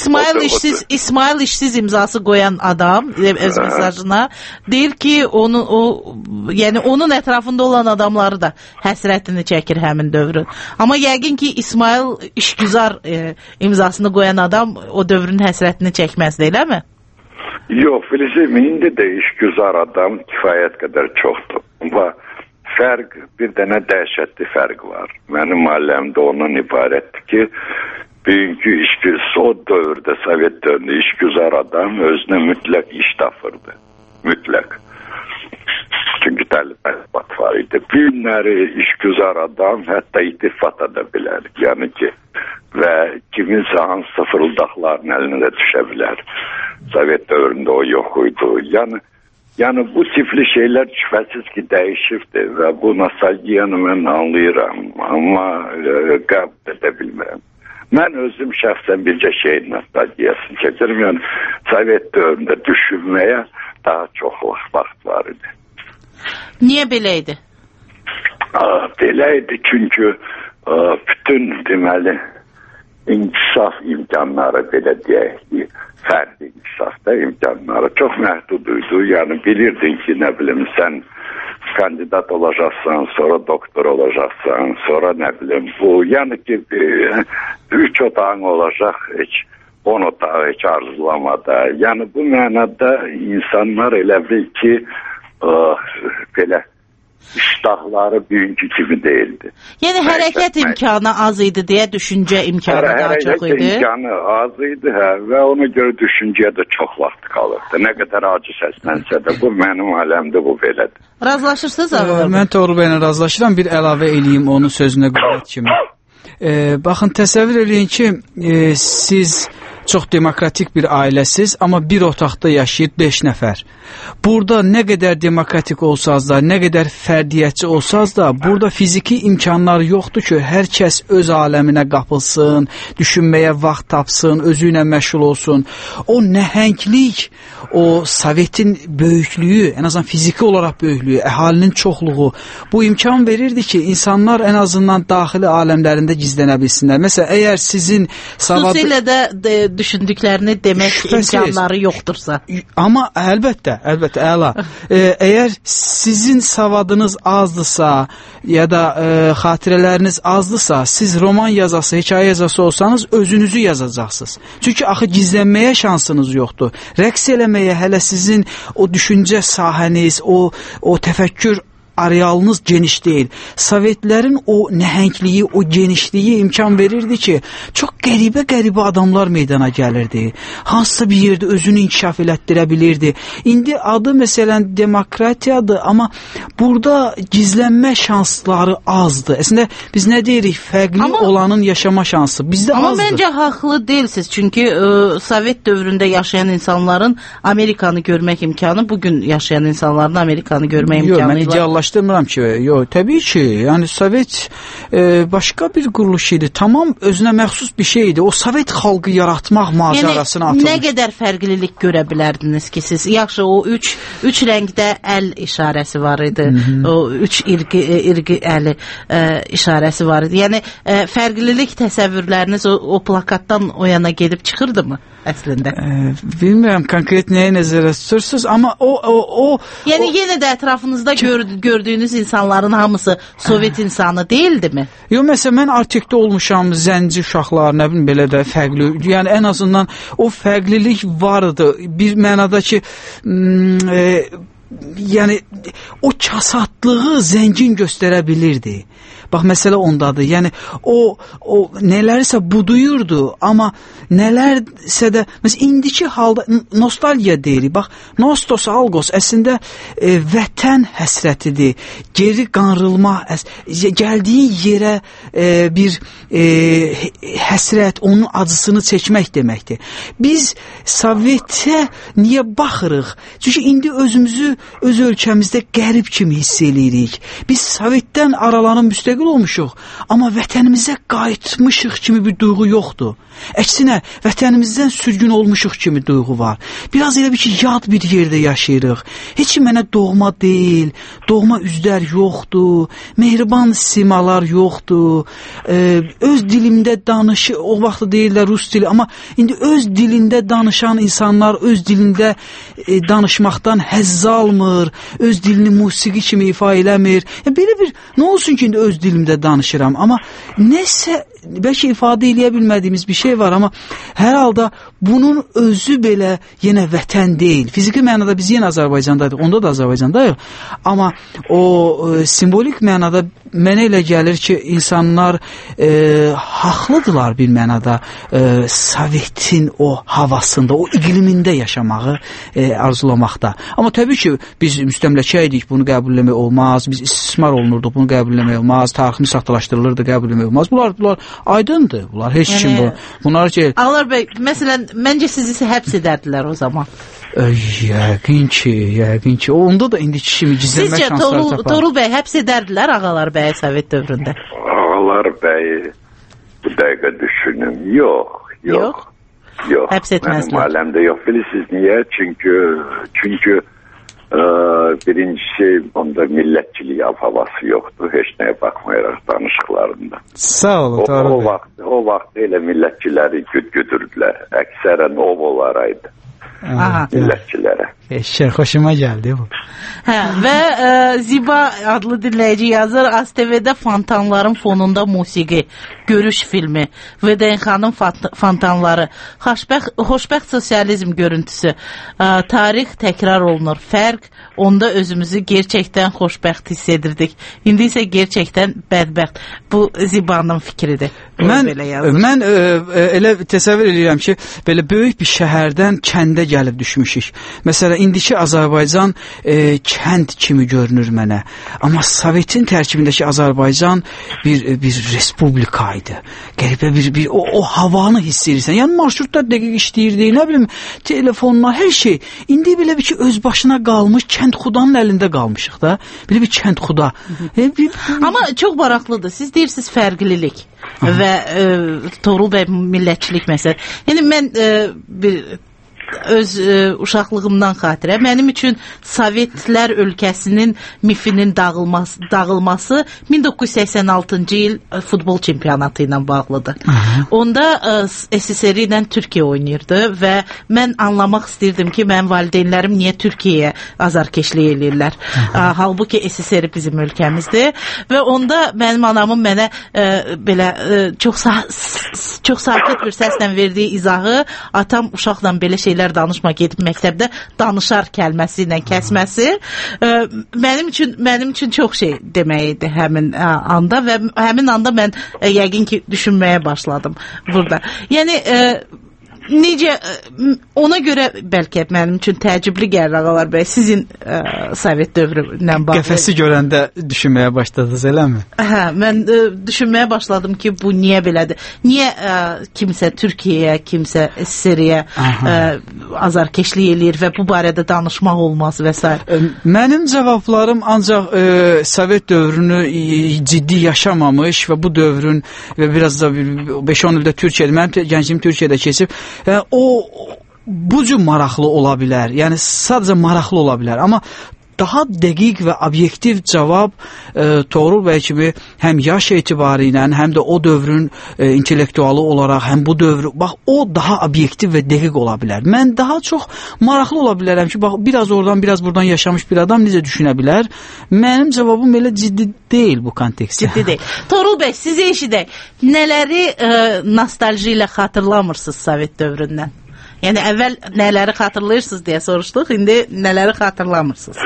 İsmail işsiz imzası qoyan adam öz mesajına deyir ki, yəni onun ətrafında olan adamları da həsrətini çəkir həmin dövrün. Amma yəqin ki, İsmail işgüzar imzasını qoyan adam o dövrün həsrətini çəkməz, deyilmi? Yox, Filizim, indi də işgüzar adam kifayət qədər çoxdur. Amma fərq, bir dənə dəhşətli fərq var. Mənim aləmdə ondan ibarətdir ki, bugünkü o dövrdə, Sovet dövründə işgüzar adam özünə mütləq iş tapırdı. Mütləq. Çünki tələbat var idi. Bir günləri işgüzar adam hətta itiraf da bilər. Yəni ki, və kiminsə hansı fırıldaqların əlinə düşə bilər. Sovet dövründə o yox idi. Yəni bu tipli şeylər şübhəsiz ki, dəyişibdir və bu nostalgiyanı mən anlayıram, amma qəbul edə bilmirəm. Mən özüm şəxsən bircə şeyin nostalgiyasını çəkirəm. Yəni Sovet dövründə düşünməyə daha çox vaxt var idi. Niyə belə idi? Belə idi çünki bütün deməli inkişaf imkanları, belə deyək ki, fərdi inkişafda imkanları çox məhdud idi. Yəni bilirdin ki, nə bilim, sən kandidat olacaqsan, sonra doktor olacaqsan, sonra nə bilim bu, yəni ki 3 otağın olacaq, heç 10 otağı heç arzulamada. Yəni bu mənada insanlar elə bil ki belə iştahları bugünkü kimi deyildi. Yəni hərəkət imkanı az idi deyə düşüncə imkanı daha çox idi. Hərəkət imkanı az idi və ona görə düşüncəyə də çox vaxt qalırdı. Nə qədər acı səslənsə də bu mənim aləmdə bu belədir. Razılaşırsınız Ağlar? Mən Toğrul bəylə razılaşıram. Bir əlavə eləyim onun sözünə qüvvət kimi. Baxın, təsəvvür eləyin ki, siz çox demokratik bir ailəsiz, amma bir otaqda yaşayır 5 nəfər. Burada nə qədər demokratik olsanız da, nə qədər fərdiyyətçi olsanız da, burada fiziki imkanlar yoxdur ki, hər kəs öz aləminə qapılsın, düşünməyə vaxt tapsın, özü ilə məşğul olsun. O nəhənglik, o Sovetin böyüklüyü, ən azından fiziki olaraq böyüklüyü, əhalinin çoxluğu bu imkan verirdi ki, insanlar ən azından daxili aləmlərində gizlənə bilsinlər. Məsələn, əgər sizin xüsusilə də düşündüklərini demək imkanları yoxdursa. Amma əlbəttə, əla. Əgər sizin savadınız azdırsa ya da xatirələriniz azdırsa, siz roman yazası, hekayə yazası olsanız özünüzü yazacaqsınız. Çünki axı gizlənməyə şansınız yoxdur. Rəqs eləməyə hələ sizin o düşüncə sahəniz, o təfəkkür arealınız geniş deyil. Sovetlərin o nəhəngliyi, o genişliyi imkan verirdi ki, çox qəribə adamlar meydana gəlirdi. Hansısa bir yerdə özünü inkişaf elətdirə bilirdi. İndi adı məsələn demokratiyadır, amma burada gizlənmə şansları azdır. Əslində biz nə deyirik? Fərqli olanın yaşama şansı bizdə azdır. Amma məncə haqlı deyilsiniz. Çünki Sovet dövründə yaşayan insanların Amerikanı görmək imkanı bugün yaşayan insanların Amerikanı görmək imkanı ilə ki, təbii ki, yəni Sovet başqa bir quruluş idi. Tamam özünə məxsus bir şey idi. O Sovet xalqı yaratmaq macərasına atılmış. Nə qədər fərqlilik görə bilərdiniz ki, siz? Yaxşı, o üç rəngdə əl işarəsi var idi. O üç irqi əli işarəsi var idi. Yəni fərqlilik təsəvvürləriniz o plakatdan o yana gedib çıxırdı mı əslində? Bilmirəm konkret nəyə nəzərdə tutursunuz, amma o yəni yenə də ətrafınızda gördüyünüz insanların hamısı Sovet insanı değildi mi? Yox, məsələn, mən Artekdə olmuşam, zənci uşaqlar, nə bilim, belə də fərqli, yəni ən azından o fərqlilik vardı. Bir mənada ki, yəni o kasatlığı zəngin göstərə bilirdi. Bax, məsələ ondadır. Yəni, o nələrsə buduyurdu, amma nələrsə də, məsələn, indiki halda nostalgiya deyirik. Bax, nostos, algos əslində vətən həsrətidir. Geri qanrılma, gəldiyi yerə bir həsrət, onun acısını çəkmək deməkdir. Biz Sovetə niyə baxırıq? Çünki indi özümüzü öz ölkəmizdə qərib kimi hiss edirik. Biz Sovetdən aralanıb müstəqil olmuşuq, amma vətənimizə qayıtmışıq kimi bir duyğu yoxdur. Əksinə, vətənimizdən sürgün olmuşuq kimi duyğu var. Biraz elə bir ki, yad bir yerdə yaşayırıq. Heç mənə doğma deyil, doğma üzlər yoxdur, mehriban simalar yoxdur. Öz dilimdə danışı, o vaxt deyirlər Rus dili, amma indi öz dilində danışan insanlar öz dilində danışmaqdan həzz almır, öz dilini musiqi kimi ifa eləmir. Belə bir, nə olsun ki, indi öz dilimdə danışıram, amma nəsə bəlkə ifadə eləyə bilmədiyimiz bir şey var, amma hər halda bunun özü belə yenə vətən deyil. Fiziki mənada biz yenə Azərbaycandayıq, onda da Azərbaycandayıq, amma o simbolik mənada mənə elə gəlir ki, insanlar haqlıdırlar bir mənada Sovetin o havasında, o iqlimində yaşamağı arzulamaqda. Amma təbii ki, biz müstəmləkə idik, bunu qəbul etmək olmaz, biz istismar olunurduq, bunu qəbul etmək olmaz, tariximiz saxtalaşdırılırdı, qəbul etmək olmaz. Bunlar aydındır, bunlar heç kim bu. Bunlar ki... Ağalar bəy, məsələn, məncə sizi həbs edərdilər o zaman. Yəqin ki. Onda da indiki kimi gizlənmə şansları tapar. Sizcə Torul bəy həbs edərdilər Ağalar bəy Sovet dövründə? Ağalar bəy bu dəqiqə düşünüm. Yox. Həbs etməzlər. Mənim aləmdə yox. Bilirsiniz niyə? Çünki birincisi onda millətçilik havası yoxdur. Heç nəyə baxmayaraq danışıqlarında. Sağ olun, Torul bəy. O vaxt elə millətçiləri güdürdülər. Əksərən ovolaraydı. Millətçilərə. Xoşuma gəldi bu. Və Ziba adlı dinləyici yazır, ASTV-də fontanların fonunda musiqi, görüş filmi, VDNX-nın fontanları, xoşbəxt sosializm görüntüsü, tarix təkrar olunur, fərq, onda özümüzü gerçəkdən xoşbəxt hiss edirdik. İndi isə gerçəkdən bədbəxt. Bu Ziba'nın fikridir. Mən elə təsəvvür edirəm ki, belə böyük bir şəhərdən kəndə gəlib düşmüşük. Məsələn, indiki Azərbaycan kənd kimi görünür mənə. Amma Sovetin tərkibindəki Azərbaycan bir respublika idi. Qəribə bir o havanı hiss edirsən. Yəni marşrutlar dəqiq işləyirdi, nə bilim, telefonlar, hər şey. İndi belə bir ki, öz başına qalmış kənd xudanın əlində qalmışıq da. Belə bir kənd xuda. Amma çox maraqlıdır. Siz deyirsiniz fərqlilik və Torul bəy millətçilik məsələ. Yəni mən bir öz uşaqlığımdan xatirə. Mənim üçün Sovetlər ölkəsinin mifinin dağılması 1986-cı il futbol çempionatı ilə bağlıdır. Onda SSR ilə Türkiyə oynayırdı və mən anlamaq istirdim ki, mənim valideynlərim niyə Türkiyəyə azarkeşlik eləyirlər. Halbuki SSR bizim ölkəmizdir və onda mənim anamın mənə belə çox sakit bir səslə verdiyi izahı, atam uşaqla belə şeylər danışma, gedib məktəbdə danışar kəlməsi ilə kəsməsi mənim üçün çox şey demək idi həmin anda və həmin anda mən yəqin ki düşünməyə başladım burada. Yəni necə, ona görə bəlkə mənim üçün təəccüblü gəlir Ağalar bəy, sizin Sovet dövrü ilə bağlı. Qəfəsi görəndə düşünməyə başladınız, eləmi? Hə, mən düşünməyə başladım ki, bu niyə belədir? Niyə kimsə Türkiyəyə, kimsə SSR-yə azarkeşlik eləyir və bu barədə danışmaq olmaz və s. Mənim cavablarım ancaq Sovet dövrünü ciddi yaşamamış və bu dövrün və biraz da 5-10 ildə Türkiyədə, mənim gəncliyim Türkiyədə keçib, bu cür maraqlı ola bilər. Yəni sadəcə maraqlı ola bilər. Amma daha dəqiq və obyektiv cavab Toğrul bəy kimi həm yaş etibarı ilə, həm də o dövrün intellektualı olaraq, həm bu dövrü, bax o daha obyektiv və dəqiq ola bilər. Mən daha çox maraqlı ola bilərəm ki, bax biraz oradan, biraz buradan yaşamış bir adam necə düşünə bilər? Mənim cavabım elə ciddi deyil bu kontekstdə. Ciddi deyil. Toğrul bəy, sizə eşidək. Nələri nostalji ilə xatırlamırsınız Sovet dövründən? Yəni əvvəl nələri xatırlayırsınız deyə soruşduq, indi nələri xatırlamırsınız?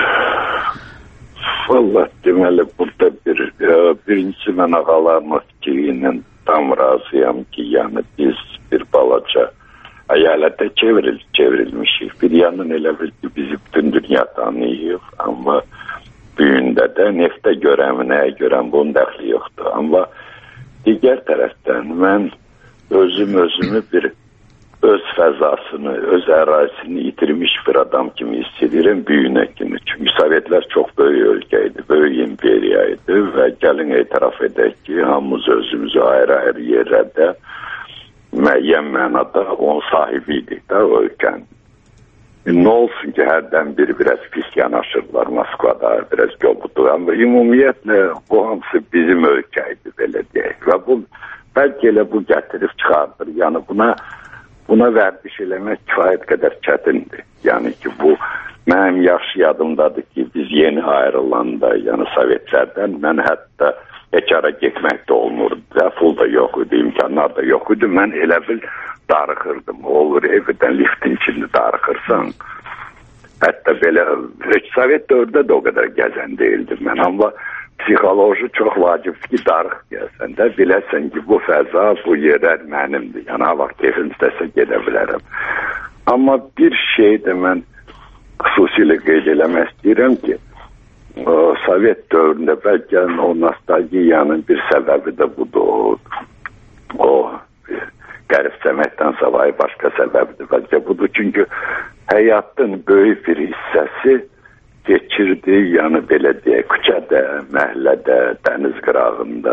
Vallahi deməli burada birincisi mən ağalarımın fikri tam razıyam ki, yəni biz bir balaca əyalətə çevrilmişik. Bir yandan elə bil ki, bizi bütün dünya tanıyıq, amma büyündə də neftə görəm, nəyə görəm, bunun dəxli yoxdur. Amma digər tərəfdən mən özümü bir öz fəzasını, öz ərazisini itirmiş bir adam kimi hissedirim büyüyünə kimi. Çünki Sovetlər çox böyük ölkəydi, böyük imperiyaydı və gəlin etiraf edək ki, hamımız özümüzü ayrı-ayrı yerlərdə müəyyən mənada onun sahibiydik də o ölkənin. Nə olsun ki, hərdən biraz pis yanaşırlar Moskvada, biraz göbudur. Amma ümumiyyətlə bu hamısı bizim ölkəydi, belə deyək. Və bu, bəlkə elə bu gətirib çıxardır. Yəni buna vərdiş eləmək kifayət qədər çətindir. Yəni ki, bu mənim yaxşı yadımdadır ki, biz yeni ayrılanda, yəni Sovetlərdən mən hətta həkara getmək də olmurdu. Pul da yox idi, imkanlar da yox idi. Mən elə bil darıxırdım. Olur, evdən liftin içində darıxırsan. Hətta belə, Sovet dövrdə də o qədər gəzən deyildim mən. Amma psixoloji çox vacibdir ki, darıq gəlsən də, biləsən ki, bu fəza, bu yerlər mənimdir. Yəni, vaxt keyfim istəsə gedə bilərəm. Amma bir şey də mən xüsusilə qeyd eləmək istəyirəm ki, Sovet dövründə bəlkə o nostalgiyanın bir səbəbi də budur. O qəribsəməkdən savayı başqa səbəbidir. Bəlkə budur, çünki həyatın böyük bir hissəsi geçirdi, yəni belə deyək, küçədə, məhəllədə, dəniz qırağında,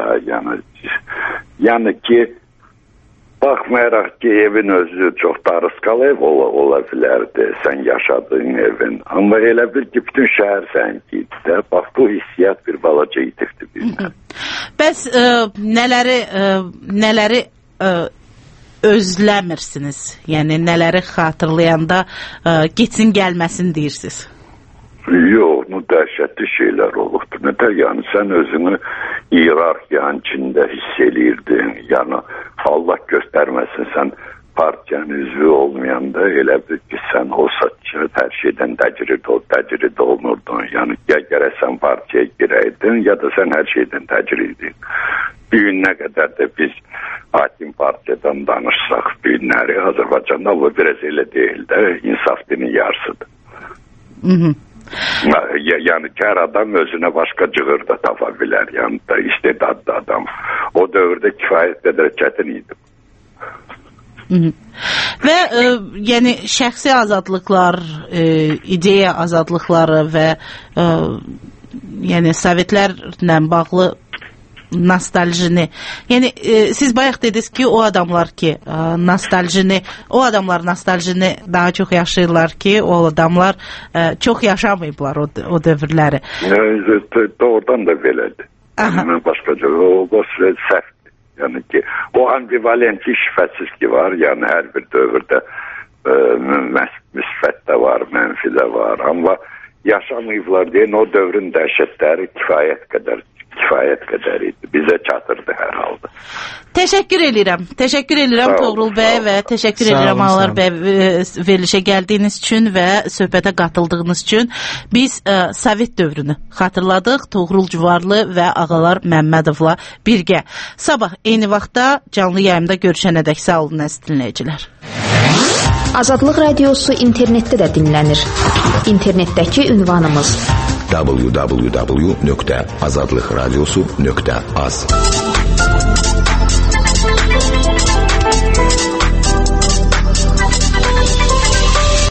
yəni ki, baxmayaraq ki, evin özü çox darısqalı ev ola bilərdi, sən yaşadığın evin, amma elə bir ki, bütün şəhər sənki idi də, bax, bu hissiyat bir balaca itirdi bizdən. Bəs nələri özləmirsiniz? Yəni, nələri xatırlayanda getsin gəlməsin deyirsiniz? Yox, bu dəhşətli şeylər olubdur. Nətər, yəni sən özünü iyerarxiyanın içində hiss edirdin. Yəni Allah göstərməsin, sən partiyanın üzvü olmayanda elə bir ki, sən o saçı hər şeydən təcrid olunurdun. Yəni gərək sən partiyaya girəydin ya da sən hər şeydən təcrirdin. Bir günə qədər də biz hakim partiyadan danışsaq, bir günləri Azərbaycanda bu biraz elə deyil də, insaf dinin yarısıdır. Yəni kər adam özünə başqa cığır da tapa bilər, yəni da istedadlı adam. O dövrdə kifayət qədər çətin idi. Və yəni şəxsi azadlıqlar, ideya azadlıqları və yəni Sovetlərlə bağlı nostaljini. Yəni siz bayaq dediniz ki, o adamlar nostaljini daha çox yaşayırlar ki, o adamlar çox yaşamayıblar o dövrləri. Doğrudan da belədir. Yəni başqaca o səhvdir. Yəni ki, o ambivalent şübhəsiz ki var. Yəni hər bir dövrdə müsbət də var, mənfi də var. Amma yaşamayıblar deyən o dövrün dəhşətləri kifayət qədər idi. Bizə çatırdı hər halda. Təşəkkür edirəm Toğrul bəy və təşəkkür edirəm Ağalar bəy verilişə gəldiyiniz üçün və söhbətə qatıldığınız üçün. Biz Sovet dövrünü xatırladıq Toğrul Cüvarlı və Ağalar Məmmədovla birgə. Sabah eyni vaxtda canlı yayımda görüşənədək sağ olun əziz dinləyicilər. Azadlıq Radiosu internetdə də dinlənir. İnternetdəki ünvanımız www.azadlıqradiosu.az